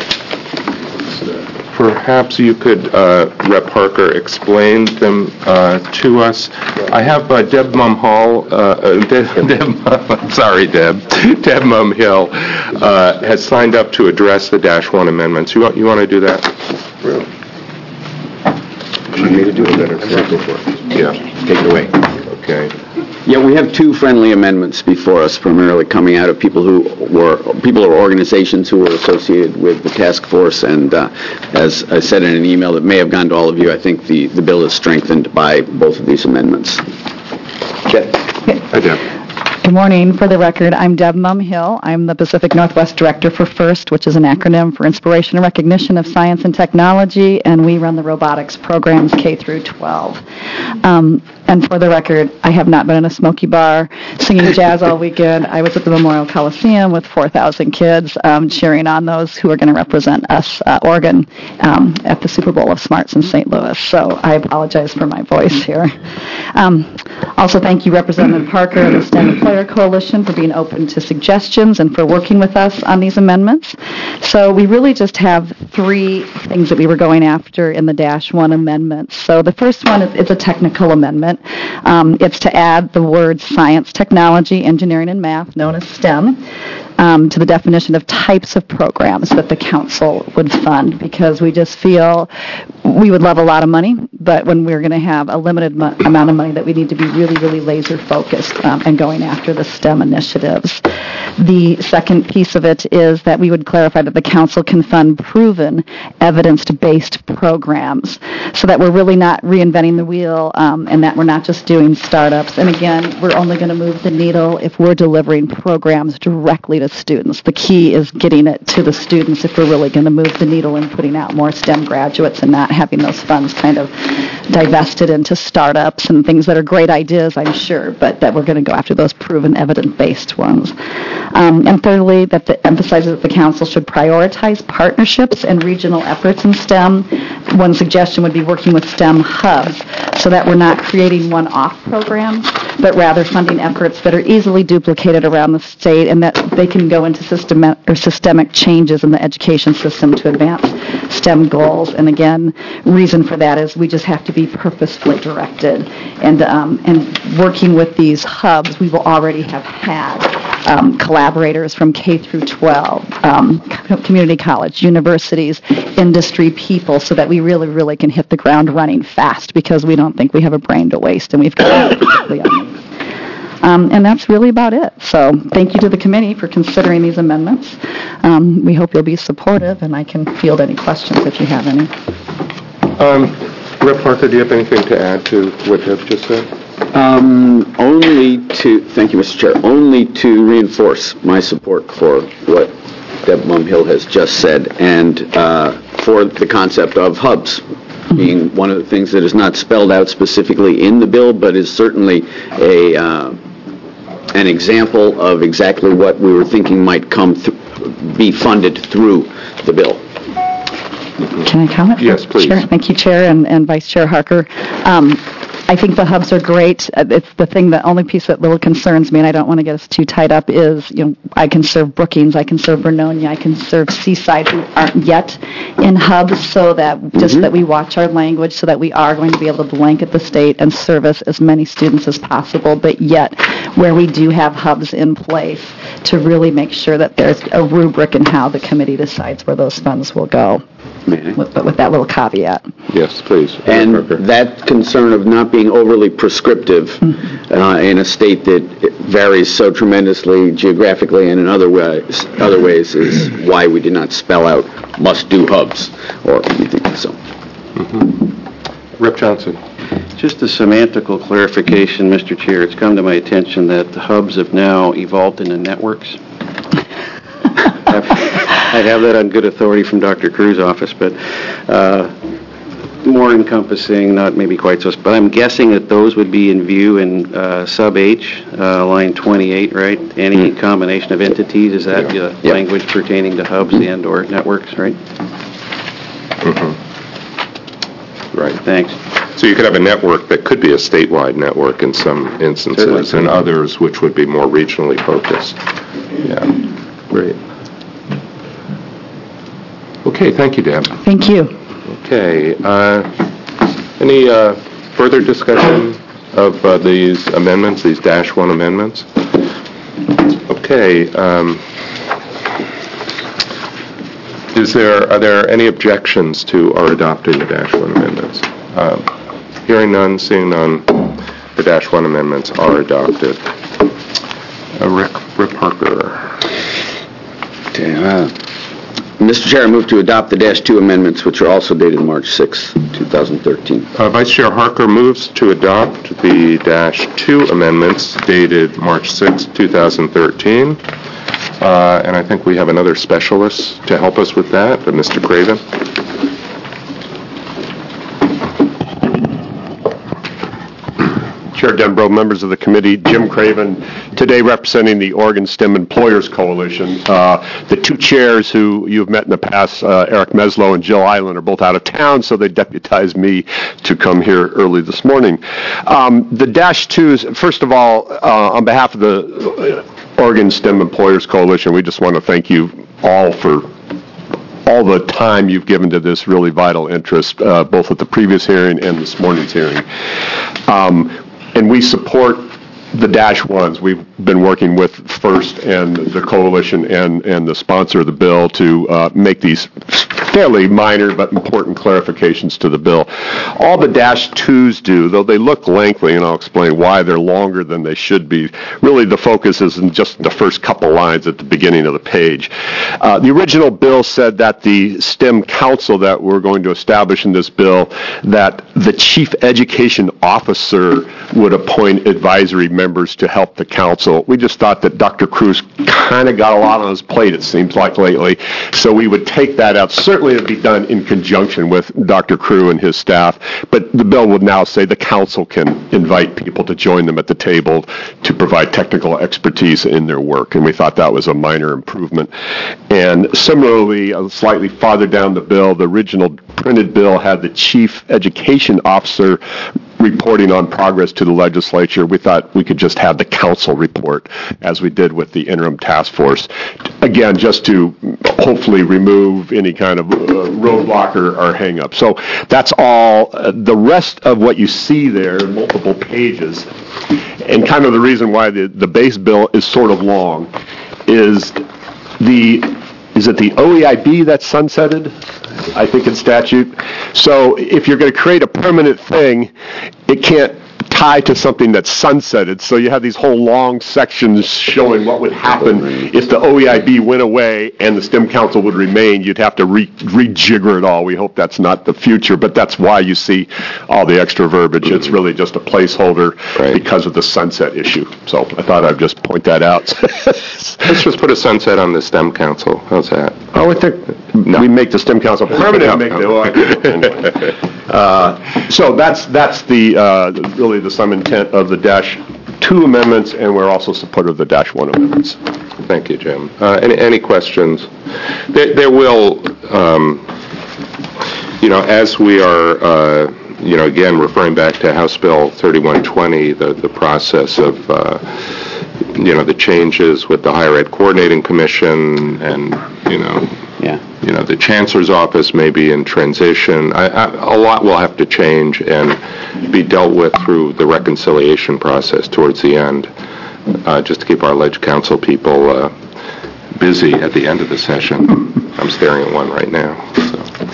perhaps you could, uh, Rep Harker, explain them uh, to us. I have uh, Deb Mumhall, uh, uh, Deb, Deb, sorry, Deb, Deb Mumhill uh, has signed up to address the Dash one amendments. You want, you want to do that? You want me to do it better? Go for it. Yeah. Take it away. Okay. Yeah, we have two friendly amendments before us, primarily coming out of people who were, people or organizations who were associated with the task force, and uh, as I said in an email that may have gone to all of you, I think the, the bill is strengthened by both of these amendments. Deb. Hi, Deb. Good morning. For the record, I'm Deb Mumhill. I'm the Pacific Northwest Director for FIRST, which is an acronym for Inspiration and Recognition of Science and Technology, and we run the robotics programs K through twelve. Um, and for the record, I have not been in a smoky bar singing jazz all weekend. I was at the Memorial Coliseum with four thousand kids um, cheering on those who are going to represent us, uh, Oregon, um, at the Super Bowl of Smarts in Saint Louis. So I apologize for my voice here. Um, also, thank you, Representative Parker of the STEM Employer Coalition, for being open to suggestions and for working with us on these amendments. So we really just have three things that we were going after in the Dash one amendments. So the first one is, is a technical amendment. Um, it's to add the words science, technology, engineering, and math, known as STEM, um, to the definition of types of programs that the council would fund, because we just feel we would love a lot of money, but when we're going to have a limited mo- amount of money, that we need to be really, really laser focused um, and going after the STEM initiatives. The second piece of it is that we would clarify that the council can fund proven, evidence-based programs, so that we're really not reinventing the wheel, um, and that we're not just doing startups. And again, we're only going to move the needle if we're delivering programs directly to students. The key is getting it to the students if we're really going to move the needle and putting out more STEM graduates and not having those funds kind of divested into startups and things that are great ideas, I'm sure, but that we're going to go after those proven evidence-based ones. Um, and thirdly, that the, emphasizes that the council should prioritize partnerships and regional efforts in STEM. One suggestion would be working with STEM hubs, so that we're not creating one-off programs, but rather funding efforts that are easily duplicated around the state, and that they can go into systemic or systemic changes in the education system to advance STEM goals. And again, reason for that is we just have to be purposefully directed. And um, and working with these hubs, we will already have had um, collaborators from K through twelve, um, community college, universities, industry people, so that we really, really can hit the ground running fast, because we don't think we have a brain to waste, and we've got it quickly on these. Um, and that's really about it. So thank you to the committee for considering these amendments. Um, we hope you'll be supportive, and I can field any questions if you have any. Um, Rep Parker, do you have anything to add to what Deb just said? Um, only to, thank you, Mister Chair, only to reinforce my support for what Deb Mumhill has just said, and uh, for the concept of hubs being one of the things that is not spelled out specifically in the bill, but is certainly a uh, an example of exactly what we were thinking might come th- be funded through the bill. Can I comment? Yes, please. Chair, thank you, Chair and, and Vice Chair Harker. Um, I think the hubs are great. Uh, It's the thing, the only piece that little concerns me, and I don't want to get us too tied up, is, you know, I can serve Brookings, I can serve Vernonia, I can serve Seaside, who aren't yet in hubs, so that just Mm-hmm. that we watch our language, so that we are going to be able to blanket the state and service as many students as possible, but yet where we do have hubs in place, to really make sure that there's a rubric in how the committee decides where those funds will go. with- but with that little caveat. Yes, please. And that concern of not being overly prescriptive uh, in a state that varies so tremendously geographically and in other ways, other ways is why we did not spell out must-do hubs, or anything so. Mm-hmm. Rep Johnson. Just a semantical clarification, Mister Chair. It's come to my attention that the hubs have now evolved into networks. I have that on good authority from Doctor Cruz's office, but uh, more encompassing, not maybe quite so, but I'm guessing that those would be in view in uh, sub H, uh, line twenty-eight, right? Any mm. combination of entities, is that yeah. uh, yeah. language pertaining to hubs and or networks, right? Mm-hmm. Right. Thanks. So you could have a network that could be a statewide network in some instances, and others which would be more regionally focused. Yeah, great. Okay, thank you, Deb. Thank you. Okay, uh, any uh, further discussion of uh, these amendments, these dash one amendments? Okay, um, is there, are there any objections to our adopting the dash one amendments? Uh, hearing none, seeing none, the dash one amendments are adopted. Uh, Rick, Rick Parker. Okay, uh, Mister Chair, I move to adopt the dash two amendments, which are also dated March sixth, twenty thirteen. Uh, Vice Chair Harker moves to adopt the dash two amendments dated March sixth, twenty thirteen. Uh, and I think we have another specialist to help us with that, uh, Mister Craven. Chair Denbrough, members of the committee, Jim Craven, today representing the Oregon STEM Employers Coalition. Uh, the two chairs who you've met in the past, uh, Eric Meslow and Jill Island, are both out of town, so they deputized me to come here early this morning. Um, the dash twos, first of all, uh, on behalf of the Oregon STEM Employers Coalition, we just want to thank you all for all the time you've given to this really vital interest, uh, both at the previous hearing and this morning's hearing. Um, And we support the dash ones. We've been working with FIRST and the coalition and, and the sponsor of the bill to uh, make these fairly minor but important clarifications to the bill. All the dash twos do, though they look lengthy, and I'll explain why they're longer than they should be, really the focus is in just the first couple lines at the beginning of the page. Uh, the original bill said that the STEM council that we're going to establish in this bill, that the chief education officer would appoint advisory members to help the council. We just thought that Doctor Cruz kind of got a lot on his plate, it seems like lately, so we would take that out. Certainly it would be done in conjunction with Doctor Cruz and his staff, but the bill would now say the council can invite people to join them at the table to provide technical expertise in their work, and we thought that was a minor improvement. And similarly, uh, slightly farther down the bill, the original printed bill had the chief education officer reporting on progress to the legislature. We thought we could just have the council report, as we did with the interim task force. Again, just to hopefully remove any kind of uh, roadblock or, or hang-up. So that's all. Uh, the rest of what you see there, multiple pages, and kind of the reason why the, the base bill is sort of long, is the Is it the O E I B that's sunsetted? I think in statute. So if you're going to create a permanent thing, it can't tie to something that's sunsetted. So you have these whole long sections showing what would happen if the O E I B went away and the STEM Council would remain. You'd have to re- rejigger it all. We hope that's not the future, but that's why you see all the extra verbiage. It's really just a placeholder right. because of the sunset issue. So I thought I'd just point that out. Let's just put a sunset on the STEM Council. How's that? Oh, I think no. we make the STEM Council permanent. No, make no. the O E I B. Anyway. uh, so that's that's the uh, really the sum intent of the dash two amendments, and we're also supportive of the dash one amendments. Thank you, Jim. Uh, any, any questions? There, there will, um, you know, as we are, uh, you know, again referring back to House Bill thirty-one twenty, the the process of, uh, you know, the changes with the Higher Ed Coordinating Commission, and you know. Yeah. You know, the Chancellor's office may be in transition. I, I, a lot will have to change and be dealt with through the reconciliation process towards the end, uh, just to keep our Ledge Council people uh, busy at the end of the session. I'm staring at one right now. So.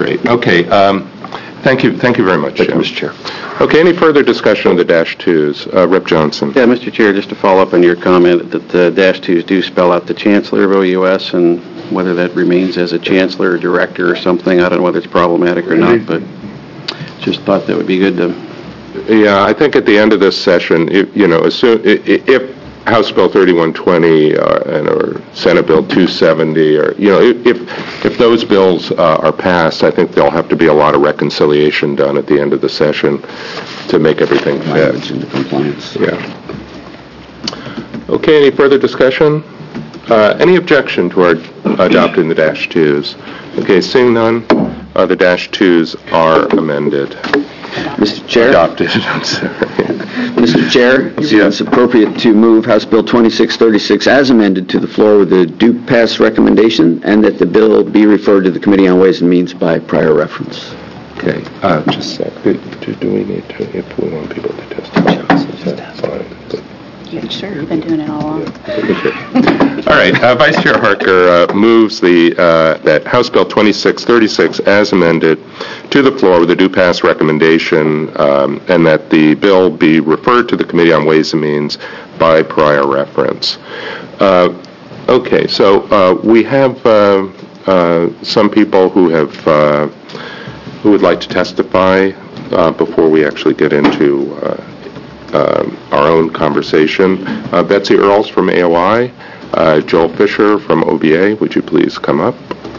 Great. Okay. Um, thank you. Thank you very much, Thank you, Jim. Mister Chair. Okay. Any further discussion of the dash twos? Uh, Rep Johnson. Yeah, Mister Chair, just to follow up on your comment that the dash twos do spell out the Chancellor of O U S, and whether that remains as a Chancellor or Director or something, I don't know whether it's problematic or not, but just thought that would be good to... Yeah, I think at the end of this session, if, you know, assume, if House Bill thirty-one twenty uh, and or Senate Bill two seventy, or you know, if if those bills uh, are passed, I think there'll have to be a lot of reconciliation done at the end of the session to make everything fit. Into compliance. Yeah. Okay. Any further discussion? Uh, any objection to our adopting the dash twos? Okay. Seeing none, uh, the dash twos are amended. Mister Chair? Adopted. I'm sorry. Mister Chair, it's appropriate to move House Bill twenty-six thirty-six as amended to the floor with a due pass recommendation, and that the bill be referred to the Committee on Ways and Means by prior reference. Okay. Uh, just a sec. Do, do we need to, if we want people to testify? That's fine. Yeah, sure. You've been doing it all along. All right. Uh, Vice Chair Harker uh, moves the uh, that House Bill twenty-six thirty-six as amended to the floor with a due pass recommendation, um, and that the bill be referred to the Committee on Ways and Means by prior reference. Uh, okay. So uh, we have uh, uh, some people who have uh, who would like to testify uh, before we actually get into uh, uh, our own conversation. Uh, Betsy Earls from A O I, uh, Joel Fisher from O B A, would you please come up?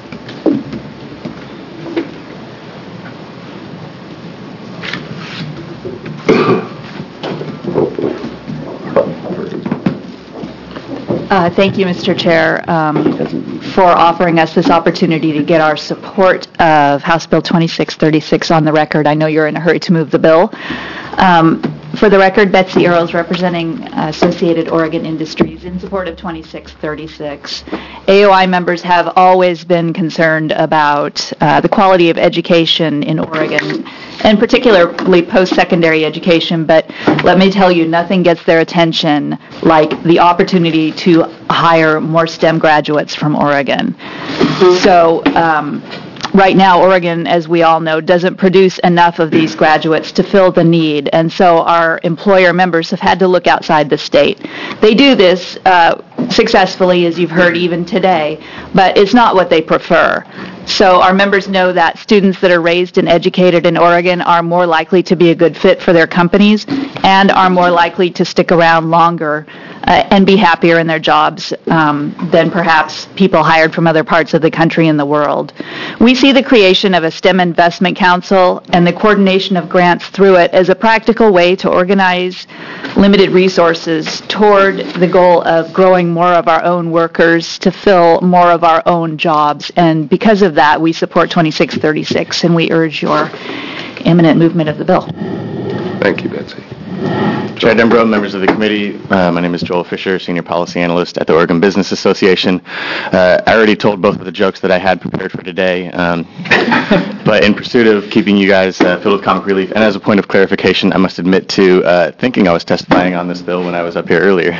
Uh, Thank you, Mister Chair, um, for offering us this opportunity to get our support of House Bill twenty-six thirty-six on the record. I know you're in a hurry to move the bill. Um, For the record, Betsy Earls, representing uh, Associated Oregon Industries, in support of twenty-six thirty-six. A O I members have always been concerned about uh, the quality of education in Oregon, and particularly post-secondary education, but let me tell you, nothing gets their attention like the opportunity to hire more STEM graduates from Oregon. So, um, right now, Oregon, as we all know, doesn't produce enough of these graduates to fill the need, and so our employer members have had to look outside the state. They do this uh, successfully, as you've heard even today, but it's not what they prefer. So our members know that students that are raised and educated in Oregon are more likely to be a good fit for their companies and are more likely to stick around longer uh, and be happier in their jobs um, than perhaps people hired from other parts of the country and the world. We see the creation of a STEM Investment Council and the coordination of grants through it as a practical way to organize limited resources toward the goal of growing more of our own workers to fill more of our own jobs. And because of that, we support twenty-six thirty-six, and we urge your imminent movement of the bill. Thank you, Betsy. Chair Denbrough, members of the committee, uh, my name is Joel Fisher, Senior Policy Analyst at the Oregon Business Association. Uh, I already told both of the jokes that I had prepared for today, um, but in pursuit of keeping you guys uh, filled with comic relief, and as a point of clarification, I must admit to uh, thinking I was testifying on this bill when I was up here earlier.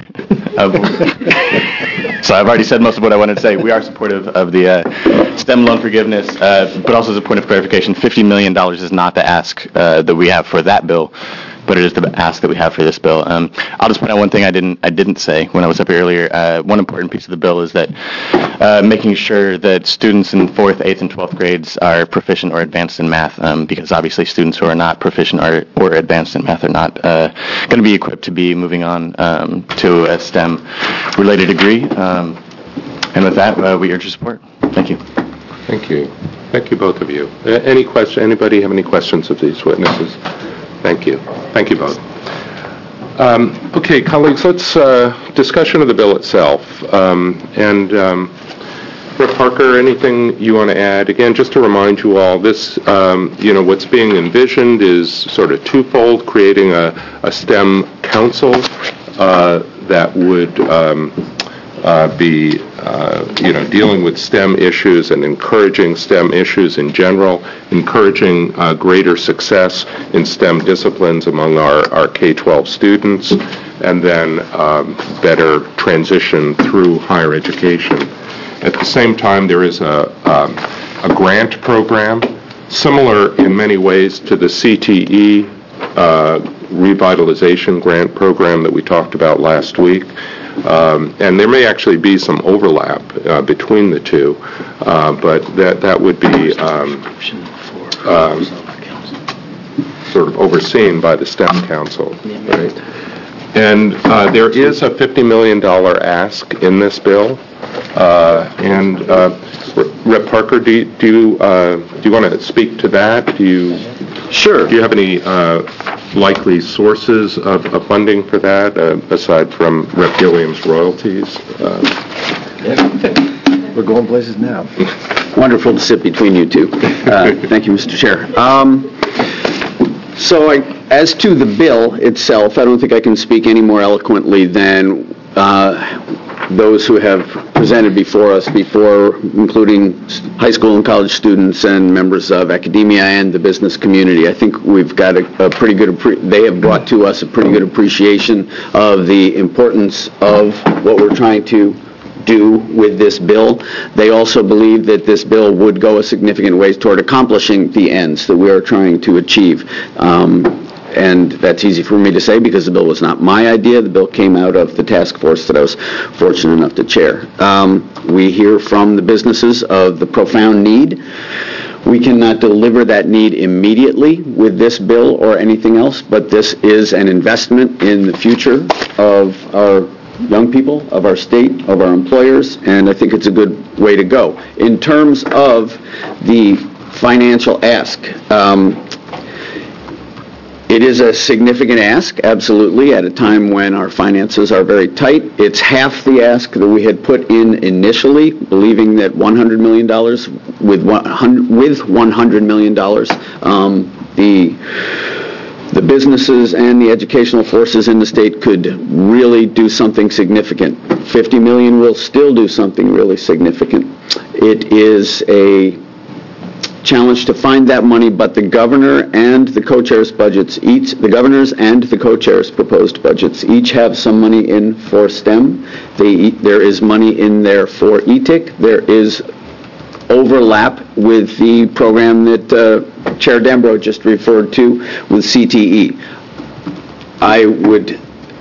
So I've already said most of what I wanted to say. We are supportive of the uh, STEM loan forgiveness, uh, but also as a point of clarification, fifty million dollars is not the ask uh, that we have for that bill, but it is the ask that we have for this bill. Um, I'll just point out one thing I didn't I didn't say when I was up here earlier. Uh, one important piece of the bill is that uh, making sure that students in fourth, eighth, and twelfth grades are proficient or advanced in math, um, because obviously students who are not proficient or, or advanced in math are not uh, going to be equipped to be moving on um, to a STEM-related degree. Um, and with that, uh, we urge your support. Thank you. Thank you. Thank you, both of you. Uh, any question? Anybody have any questions of these witnesses? Thank you. Thank you both. Um, okay, colleagues, let's uh, discussion of the bill itself. Um, and um, Rep Parker, anything you want to add? Again, just to remind you all, this, um, you know, what's being envisioned is sort of twofold: creating a, a STEM council uh, that would um, uh, be, uh, you know, dealing with STEM issues and encouraging STEM issues in general, encouraging uh, greater success in STEM disciplines among our, our K twelve students, and then um, better transition through higher education. At the same time, there is a, um, a grant program similar in many ways to the C T E uh, revitalization grant program that we talked about last week. Um, and there may actually be some overlap uh, between the two, uh, but that, that would be um, um, sort of overseen by the STEM Council. Right? And uh, there is a fifty million dollars ask in this bill. Uh, and uh, Representative Parker, do you, do you, uh, do you want to speak to that? Do you Sure. Do you have any uh, likely sources of, of funding for that, uh, aside from Representative Gilliam's royalties? Uh, yeah. We're going places now. Wonderful to sit between you two. Uh, thank you, Mister Chair. Um, so I, as to the bill itself, I don't think I can speak any more eloquently than uh, those who have presented before us before, including high school and college students and members of academia and the business community. I think we've got a, a pretty good, they have brought to us a pretty good appreciation of the importance of what we're trying to do with this bill. They also believe that this bill would go a significant ways toward accomplishing the ends that we are trying to achieve. Um, And that's easy for me to say because the bill was not my idea. The bill came out of the task force that I was fortunate enough to chair. Um, we hear from the businesses of the profound need. We cannot deliver that need immediately with this bill or anything else, but this is an investment in the future of our young people, of our state, of our employers, and I think it's a good way to go. In terms of the financial ask, um, it is a significant ask, absolutely, at a time when our finances are very tight. It's half the ask that we had put in initially, believing that one hundred million dollars, with one hundred million dollars, um, the the businesses and the educational forces in the state could really do something significant. fifty million dollars will still do something really significant. It is a challenge to find that money, but the governor and the co-chairs budgets, each, the governors and the co-chairs proposed budgets, each have some money in for STEM. They, there is money in there for E T I C. There is overlap with the program that uh, Chair Dembrow just referred to with C T E. I would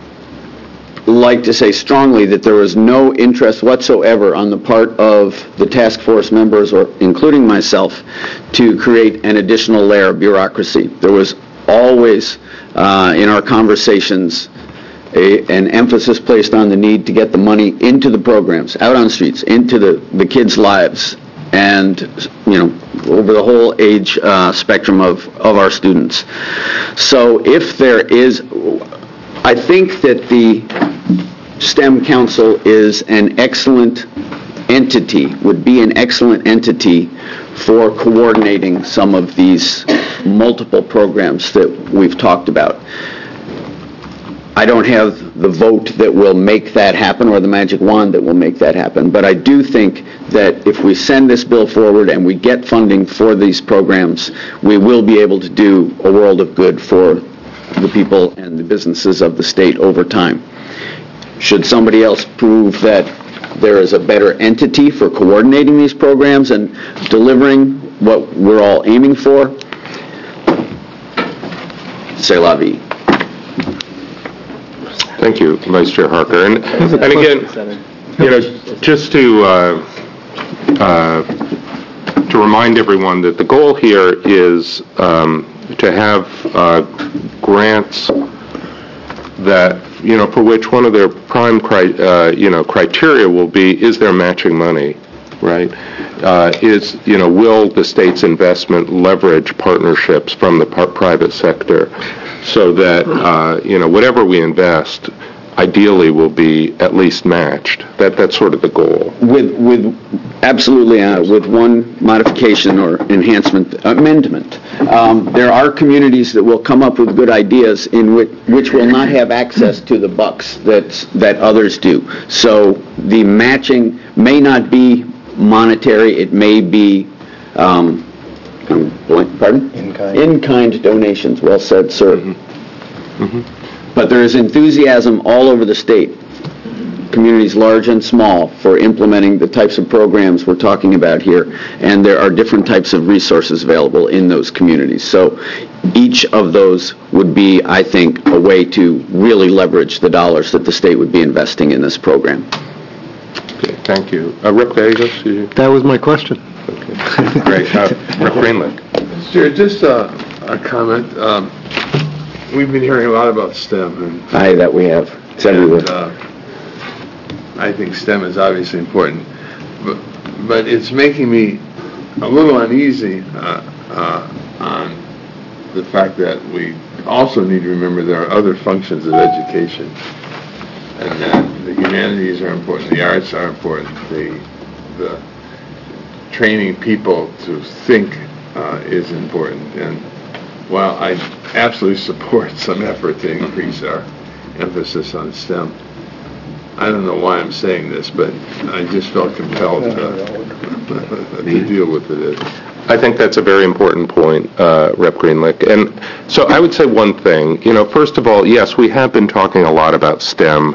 like to say strongly that there was no interest whatsoever on the part of the task force members, or including myself, to create an additional layer of bureaucracy. There was always, uh, in our conversations, a, an emphasis placed on the need to get the money into the programs, out on streets, into the, the kids' lives, and, you know, over the whole age uh, spectrum of, of our students. So if there is, I think that the STEM Council is an excellent entity, would be an excellent entity for coordinating some of these multiple programs that we've talked about. I don't have the vote that will make that happen or the magic wand that will make that happen, but I do think that if we send this bill forward and we get funding for these programs, we will be able to do a world of good for the people and the businesses of the state over time. Should somebody else prove that there is a better entity for coordinating these programs and delivering what we're all aiming for, c'est la vie. Thank you, Vice Chair Harker. And, and again, you know, just to uh, uh, to remind everyone that the goal here is um, to have uh, grants that, you know, for which one of their prime cri- uh, you know criteria will be, is there matching money, right? Uh, is, you know, will the state's investment leverage partnerships from the par- private sector so that, uh, you know, whatever we invest ideally will be at least matched. That That's sort of the goal. With, with absolutely, uh, with one modification or enhancement, amendment. Um, there are communities that will come up with good ideas in which, which will not have access to the bucks that, that others do. So the matching may not be monetary, it may be, um, pardon? In-kind. In-kind donations, well said, sir. Mm-hmm. Mm-hmm. But there is enthusiasm all over the state communities large and small, for implementing the types of programs we're talking about here, and there are different types of resources available in those communities. So each of those would be, I think, a way to really leverage the dollars that the state would be investing in this program. Okay, thank you. Uh, Rep Gallegos? You... That was my question. Okay, great. Uh, Rep Greenlick. Sure, just a, a comment. Um, we've been hearing a lot about STEM. And, Aye, that we have. It's everywhere. And, uh, I think STEM is obviously important, but, but it's making me a little uneasy uh, uh, on the fact that we also need to remember there are other functions of education, and that the humanities are important, the arts are important, the, the training people to think uh, is important. And while I absolutely support some effort to increase our emphasis on STEM, I don't know why I'm saying this, but I just felt compelled to, to deal with it. I think that's a very important point, uh, Rep Greenlick. And so I would say one thing. You know, first of all, yes, we have been talking a lot about STEM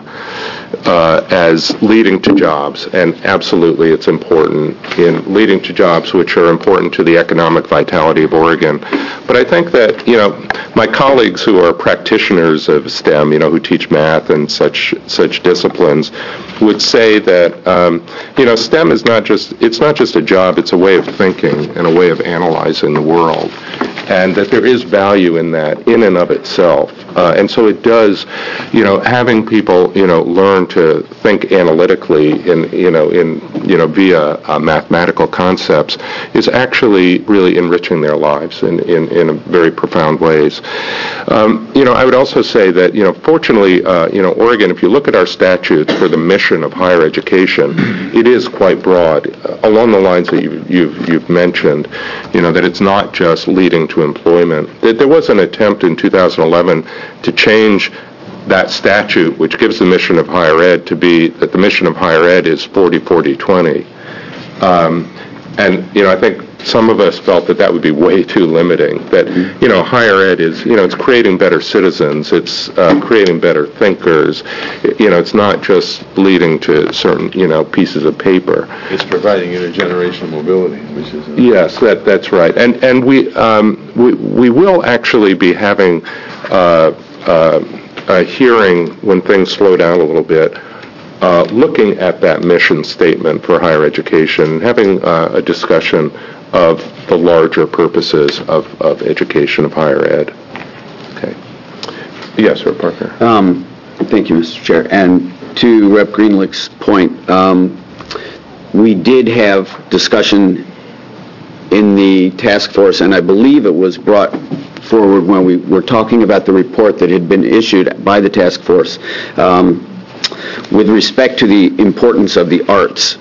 uh, as leading to jobs, and absolutely it's important in leading to jobs which are important to the economic vitality of Oregon. But I think that, you know, my colleagues who are practitioners of STEM, you know, who teach math and such such disciplines, would say that, um, you know, STEM is not just, it's not just a job, it's a way of thinking and a way of analyzing the world, and that there is value in that in and of itself. Uh, and so it does, you know, having people, you know, learn to think analytically in, you know, in, you know, via uh, mathematical concepts is actually really enriching their lives in, in, in very profound ways. Um, you know, I would also say that, you know, fortunately, uh, you know, Oregon, if you look at our statutes for the mission of higher education, it is quite broad, uh, along the lines that you've, you've, you've mentioned, you know, that it's not just leading to employment. There was an attempt in two thousand eleven to change that statute, which gives the mission of higher ed to be that the mission of higher ed is forty forty twenty. Um, and, you know, I think some of us felt that that would be way too limiting, that, you know, higher ed is, you know, it's creating better citizens, it's uh, creating better thinkers, you know, it's not just leading to certain, you know, pieces of paper. It's providing intergenerational mobility, which is... A yes, that, that's right. And, and we, um, we, we will actually be having uh, uh, a hearing when things slow down a little bit, uh, looking at that mission statement for higher education, having uh, a discussion of the larger purposes of, of education of higher ed. Okay. Yes, Rep Parker. Um, thank you, Mister Chair. And to Rep Greenlick's point, um, we did have discussion in the task force, and I believe it was brought forward when we were talking about the report that had been issued by the task force um, with respect to the importance of the arts.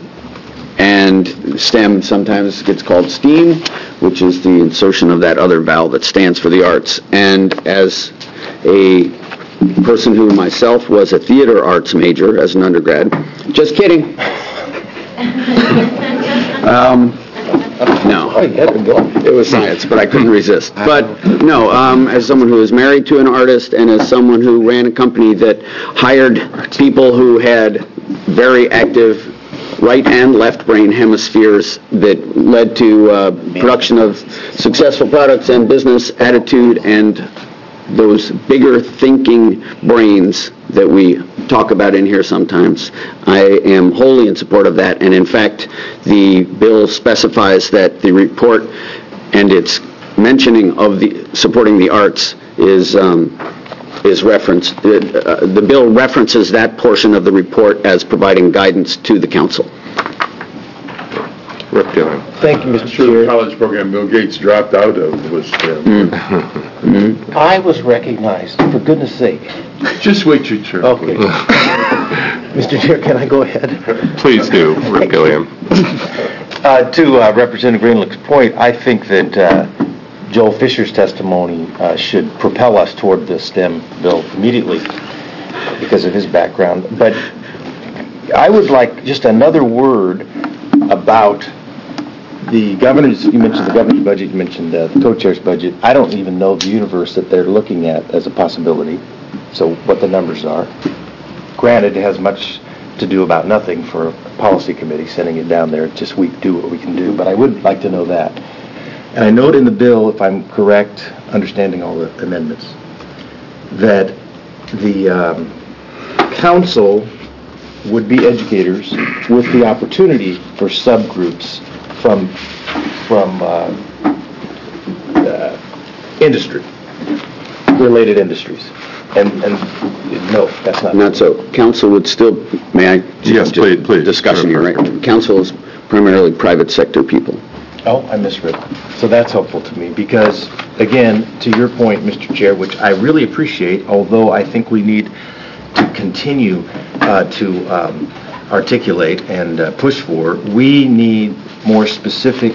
And STEM sometimes gets called STEAM, which is the insertion of that other vowel that stands for the arts. And as a person who myself was a theater arts major as an undergrad, just kidding. um, no, it was science, but I couldn't resist. But no, um, as someone who was married to an artist and as someone who ran a company that hired people who had very active right and left brain hemispheres that led to uh, production of successful products and business attitude and those bigger thinking brains that we talk about in here sometimes. I am wholly in support of that, and in fact, the bill specifies that the report and its mentioning of the supporting the arts is um, is referenced. Uh, the bill references that portion of the report as providing guidance to the council. Rep Gilliam. Thank you, Mister Chair. The college program Bill Gates dropped out of was STEM. Mm. I was recognized, for goodness sake. Just wait your turn. Okay. Mister Chair, can I go ahead? Please do, Rep Gilliam. Uh, to uh, Representative Greenlick's point, I think that uh, Joel Fisher's testimony uh, should propel us toward the STEM bill immediately because of his background. But I would like just another word about the governor's, you mentioned the governor's budget, you mentioned uh, the co-chair's budget. I don't even know the universe that they're looking at as a possibility, so what the numbers are. Granted, it has much to do about nothing for a policy committee, sending it down there. It's just we do what we can do. But I would like to know that. And I note in the bill, if I'm correct, understanding all the amendments, that the um, council would be educators with the opportunity for subgroups from from uh, uh, industry, related industries. And, and no, that's not. Not so. Council would still, may I? Yes, please, please. Discussion here, right? Council is primarily private sector people. Oh, I misread. So that's helpful to me because, again, to your point, Mister Chair, which I really appreciate, although I think we need to continue uh, to um, articulate and uh, push for, we need more specific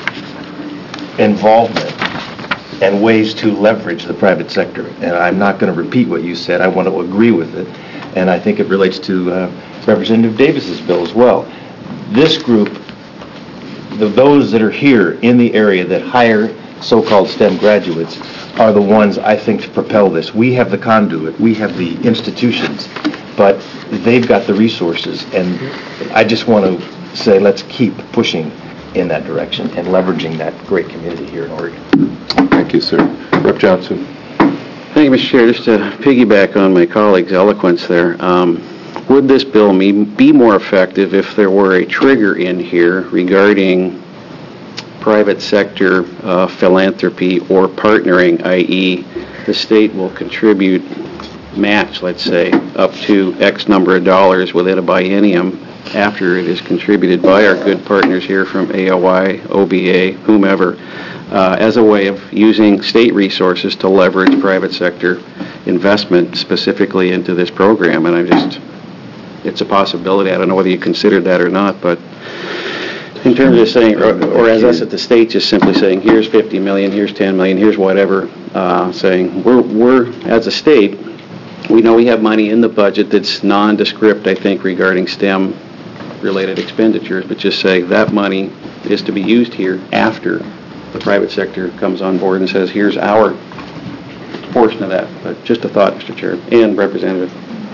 involvement and ways to leverage the private sector. And I'm not going to repeat what you said. I want to agree with it. And I think it relates to uh, Representative Davis's bill as well. This group, the, those that are here in the area that hire so-called STEM graduates, are the ones, I think, to propel this. We have the conduit. We have the institutions. But they've got the resources. And I just want to say let's keep pushing in that direction and leveraging that great community here in Oregon. Thank you, sir. Representative Johnson. Thank you, Mister Chair. Just to piggyback on my colleague's eloquence there, um, would this bill be more effective if there were a trigger in here regarding private sector uh, philanthropy or partnering, that is the state will contribute, match, let's say, up to X number of dollars within a biennium after it is contributed by our good partners here from A O I, O B A, whomever, uh, as a way of using state resources to leverage private sector investment specifically into this program. And I'm just, it's a possibility. I don't know whether you considered that or not, but in terms of saying, or, or as us at the state just simply saying, here's fifty million, here's ten million, here's whatever, uh, saying we're, we're, as a state, we know we have money in the budget that's nondescript, I think, regarding STEM related expenditures, but just say that money is to be used here after the private sector comes on board and says, here's our portion of that. But just a thought, Mister Chair, and Representative.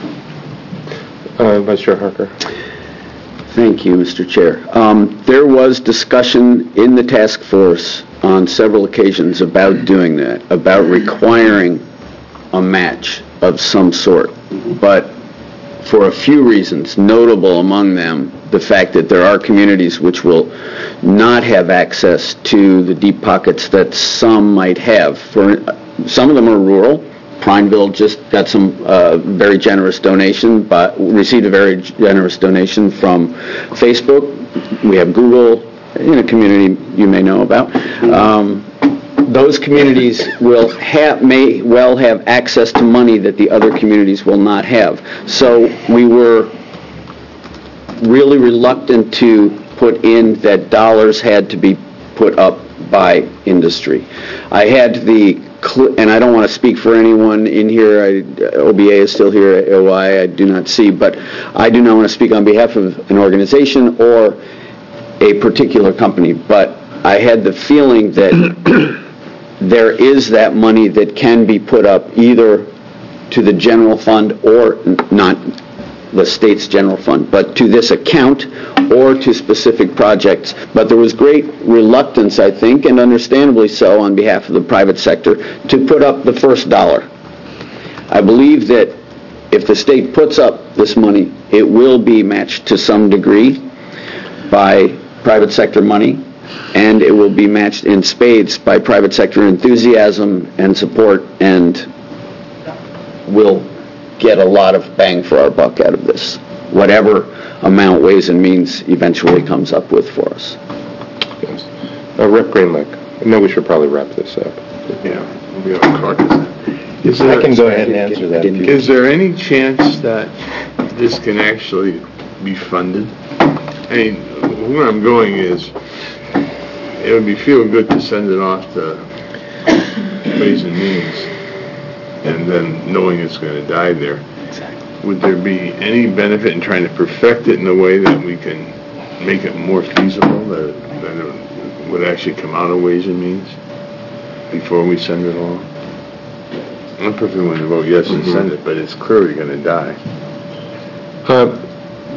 Uh, Vice Chair Harker. Thank you, Mister Chair. Um, there was discussion in the task force on several occasions about doing that, about requiring a match of some sort. But for a few reasons, notable among them, the fact that there are communities which will not have access to the deep pockets that some might have. For some of them are rural. Prineville just got some uh, very generous donation, but received a very generous donation from Facebook. We have Google in a community you may know about. Um, those communities will have, may well have access to money that the other communities will not have. So we were really reluctant to put in that dollars had to be put up by industry. I had the, cl- and I don't want to speak for anyone in here, I, O B A is still here, A O I I do not see, but I do not want to speak on behalf of an organization or a particular company, but I had the feeling that there is that money that can be put up either to the general fund or n- not the state's general fund, but to this account or to specific projects. But there was great reluctance, I think, and understandably so on behalf of the private sector, to put up the first dollar. I believe that if the state puts up this money, it will be matched to some degree by private sector money, and it will be matched in spades by private sector enthusiasm and support, and will get a lot of bang for our buck out of this, whatever amount Ways and Means eventually comes up with for us. Yes. Uh, Rep Greenlick. I know we should probably wrap this up. Yeah, we'll be on caucus. Is I there- can go ahead and answer that. if you- Is there any chance that this can actually be funded? I mean, where I'm going is, it would be feel good to send it off to Ways and Means, and then knowing it's going to die there. Would there be any benefit in trying to perfect it in a way that we can make it more feasible, that, that it would actually come out of Ways and Means before we send it off? I'm perfectly willing to vote yes and send it, but it's clearly going to die. Uh,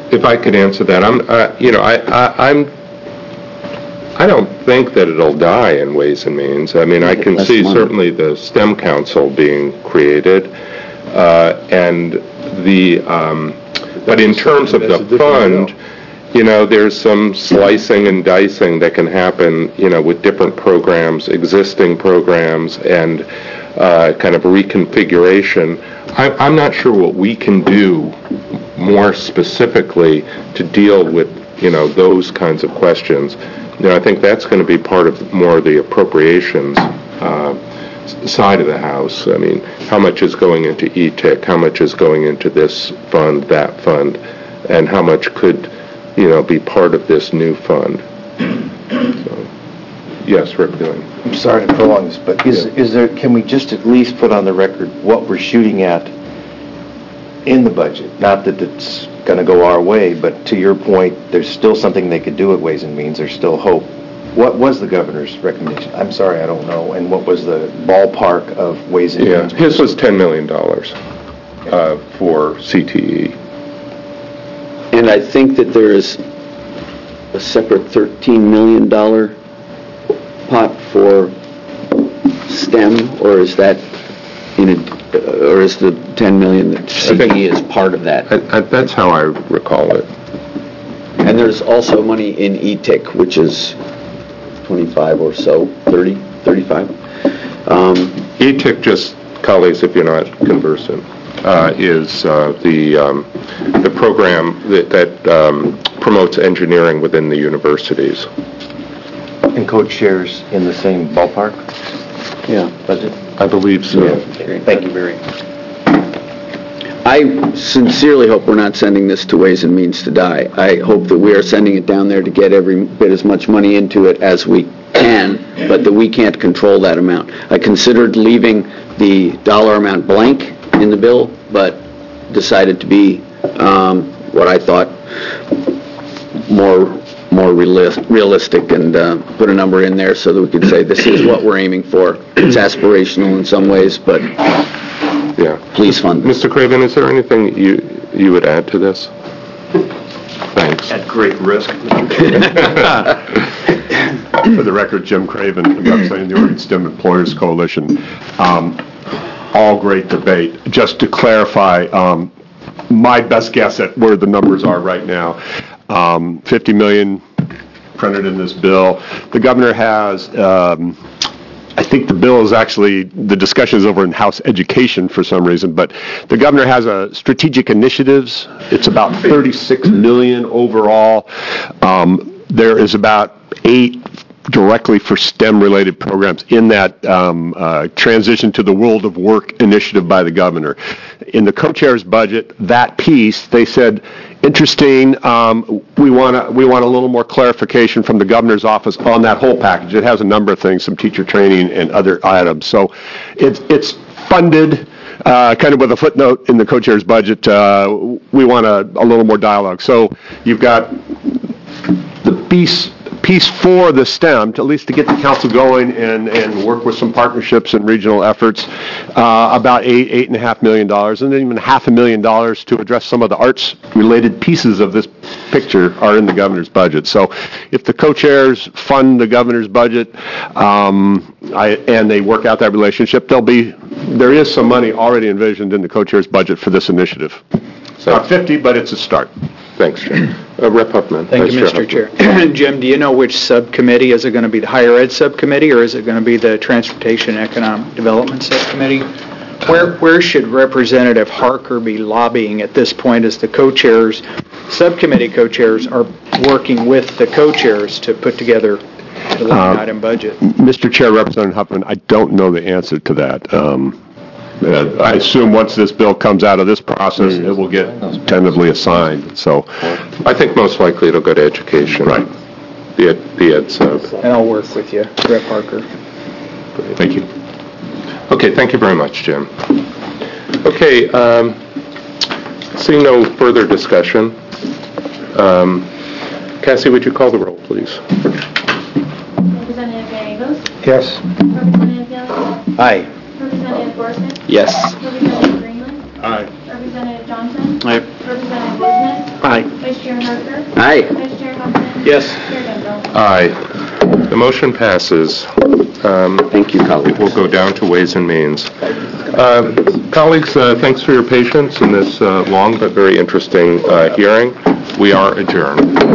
if I could answer that, I'm, uh, you know, I, I, I'm, I don't think that it'll die in Ways and Means. I mean, I can see certainly the STEM Council being created, uh, and the, um, but in terms of the fund, you know, there's some slicing and dicing that can happen, you know, with different programs, existing programs, and uh, kind of reconfiguration. I, I'm not sure what we can do more specifically to deal with, you know, those kinds of questions. You know, I think that's going to be part of more of the appropriations uh, side of the house. I mean, how much is going into E T I C? How much is going into this fund, that fund, and how much could, you know, be part of this new fund? So, yes, Rick Dillon. I'm sorry to prolong this, but is, is there, can we just at least put on the record what we're shooting at in the budget? Not that it's going to go our way, but to your point, there's still something they could do at Ways and Means. There's still hope. What was the governor's recommendation? I'm sorry, I don't know. And what was the ballpark of Ways and Yeah, Means? his was ten million dollars uh, for C T E. And I think that there is a separate thirteen million dollars pot for STEM, or is that in a, or is the ten million dollars that C T E is part of that? I, I, that's how I recall it. And there's also money in E T I C, which is twenty-five or so, thirty, thirty-five. Um, E T I C, just colleagues, if you're not conversant, uh, is uh, the um, the program that, that um, promotes engineering within the universities. And co-chairs in the same ballpark? Yeah. Budget? I believe so. Yeah. Thank you, Barry. I sincerely hope we're not sending this to Ways and Means to die. I hope that we are sending it down there to get every bit as much money into it as we can, but that we can't control that amount. I considered leaving the dollar amount blank in the bill, but decided to be um, what I thought more more realis- realistic and uh, put a number in there so that we could say this is what we're aiming for. It's aspirational in some ways, but yeah, please fund this. Mister Craven, is there anything you you would add to this? Thanks. At great risk. For the record, Jim Craven, representing the Oregon STEM Employers Coalition. Um, all great debate. Just to clarify, um, my best guess at where the numbers are right now, um, fifty million printed in this bill. The governor has, um, I think the bill is actually, the discussion is over in House Education for some reason, but the governor has a strategic initiatives. It's about thirty-six million overall. Um, there is about eight directly for STEM-related programs in that um, uh, transition to the world of work initiative by the governor. In the co-chair's budget, that piece, they said, interesting, um, we want to we want a little more clarification from the governor's office on that whole package. It has a number of things, some teacher training and other items. So it's, it's funded, uh, kind of with a footnote in the co-chair's budget. Uh, we want a, a little more dialogue. So you've got the piece piece for the STEM, to at least to get the council going and, and work with some partnerships and regional efforts, uh, about eight, eight and a half million dollars, and then even half a million dollars to address some of the arts-related pieces of this picture are in the governor's budget. So if the co-chairs fund the governor's budget um, I, and they work out that relationship, there'll be, there is some money already envisioned in the co-chair's budget for this initiative. It's not fifty, but it's a start. Thanks, Jim. Uh, Rep Huffman. Thank you, Mister Chair. Jim, do you know which subcommittee? Is it going to be the Higher Ed Subcommittee, or is it going to be the Transportation and Economic Development Subcommittee? Where where should Representative Harker be lobbying at this point as the co-chairs, subcommittee co-chairs are working with the co-chairs to put together the line Uh, item budget? Mister Chair, Representative Huffman, I don't know the answer to that. Um, uh, I assume once this bill comes out of this process, it will get tentatively assigned. So, I think most likely it'll go to education. Right. The ed, the ed sub. And I'll work with you, Rep Harker. Thank you. Okay, thank you very much, Jim. Okay, um, seeing no further discussion, um, Cassie, would you call the roll, please? Representative Gallegos? Yes. Representative Gillies? Aye. Representative Gorsuch? Yes. Representative Greenland? Aye. Representative Johnson? Aye. Representative Business? Aye. Vice Chair Harker? Aye. Vice Chair Huffman? Yes. Chair Dembrell? Aye. The motion passes. Um, Thank you, colleagues. We'll go down to Ways and Means. Uh, Colleagues, uh, thanks for your patience in this uh, long but very interesting uh, hearing. We are adjourned.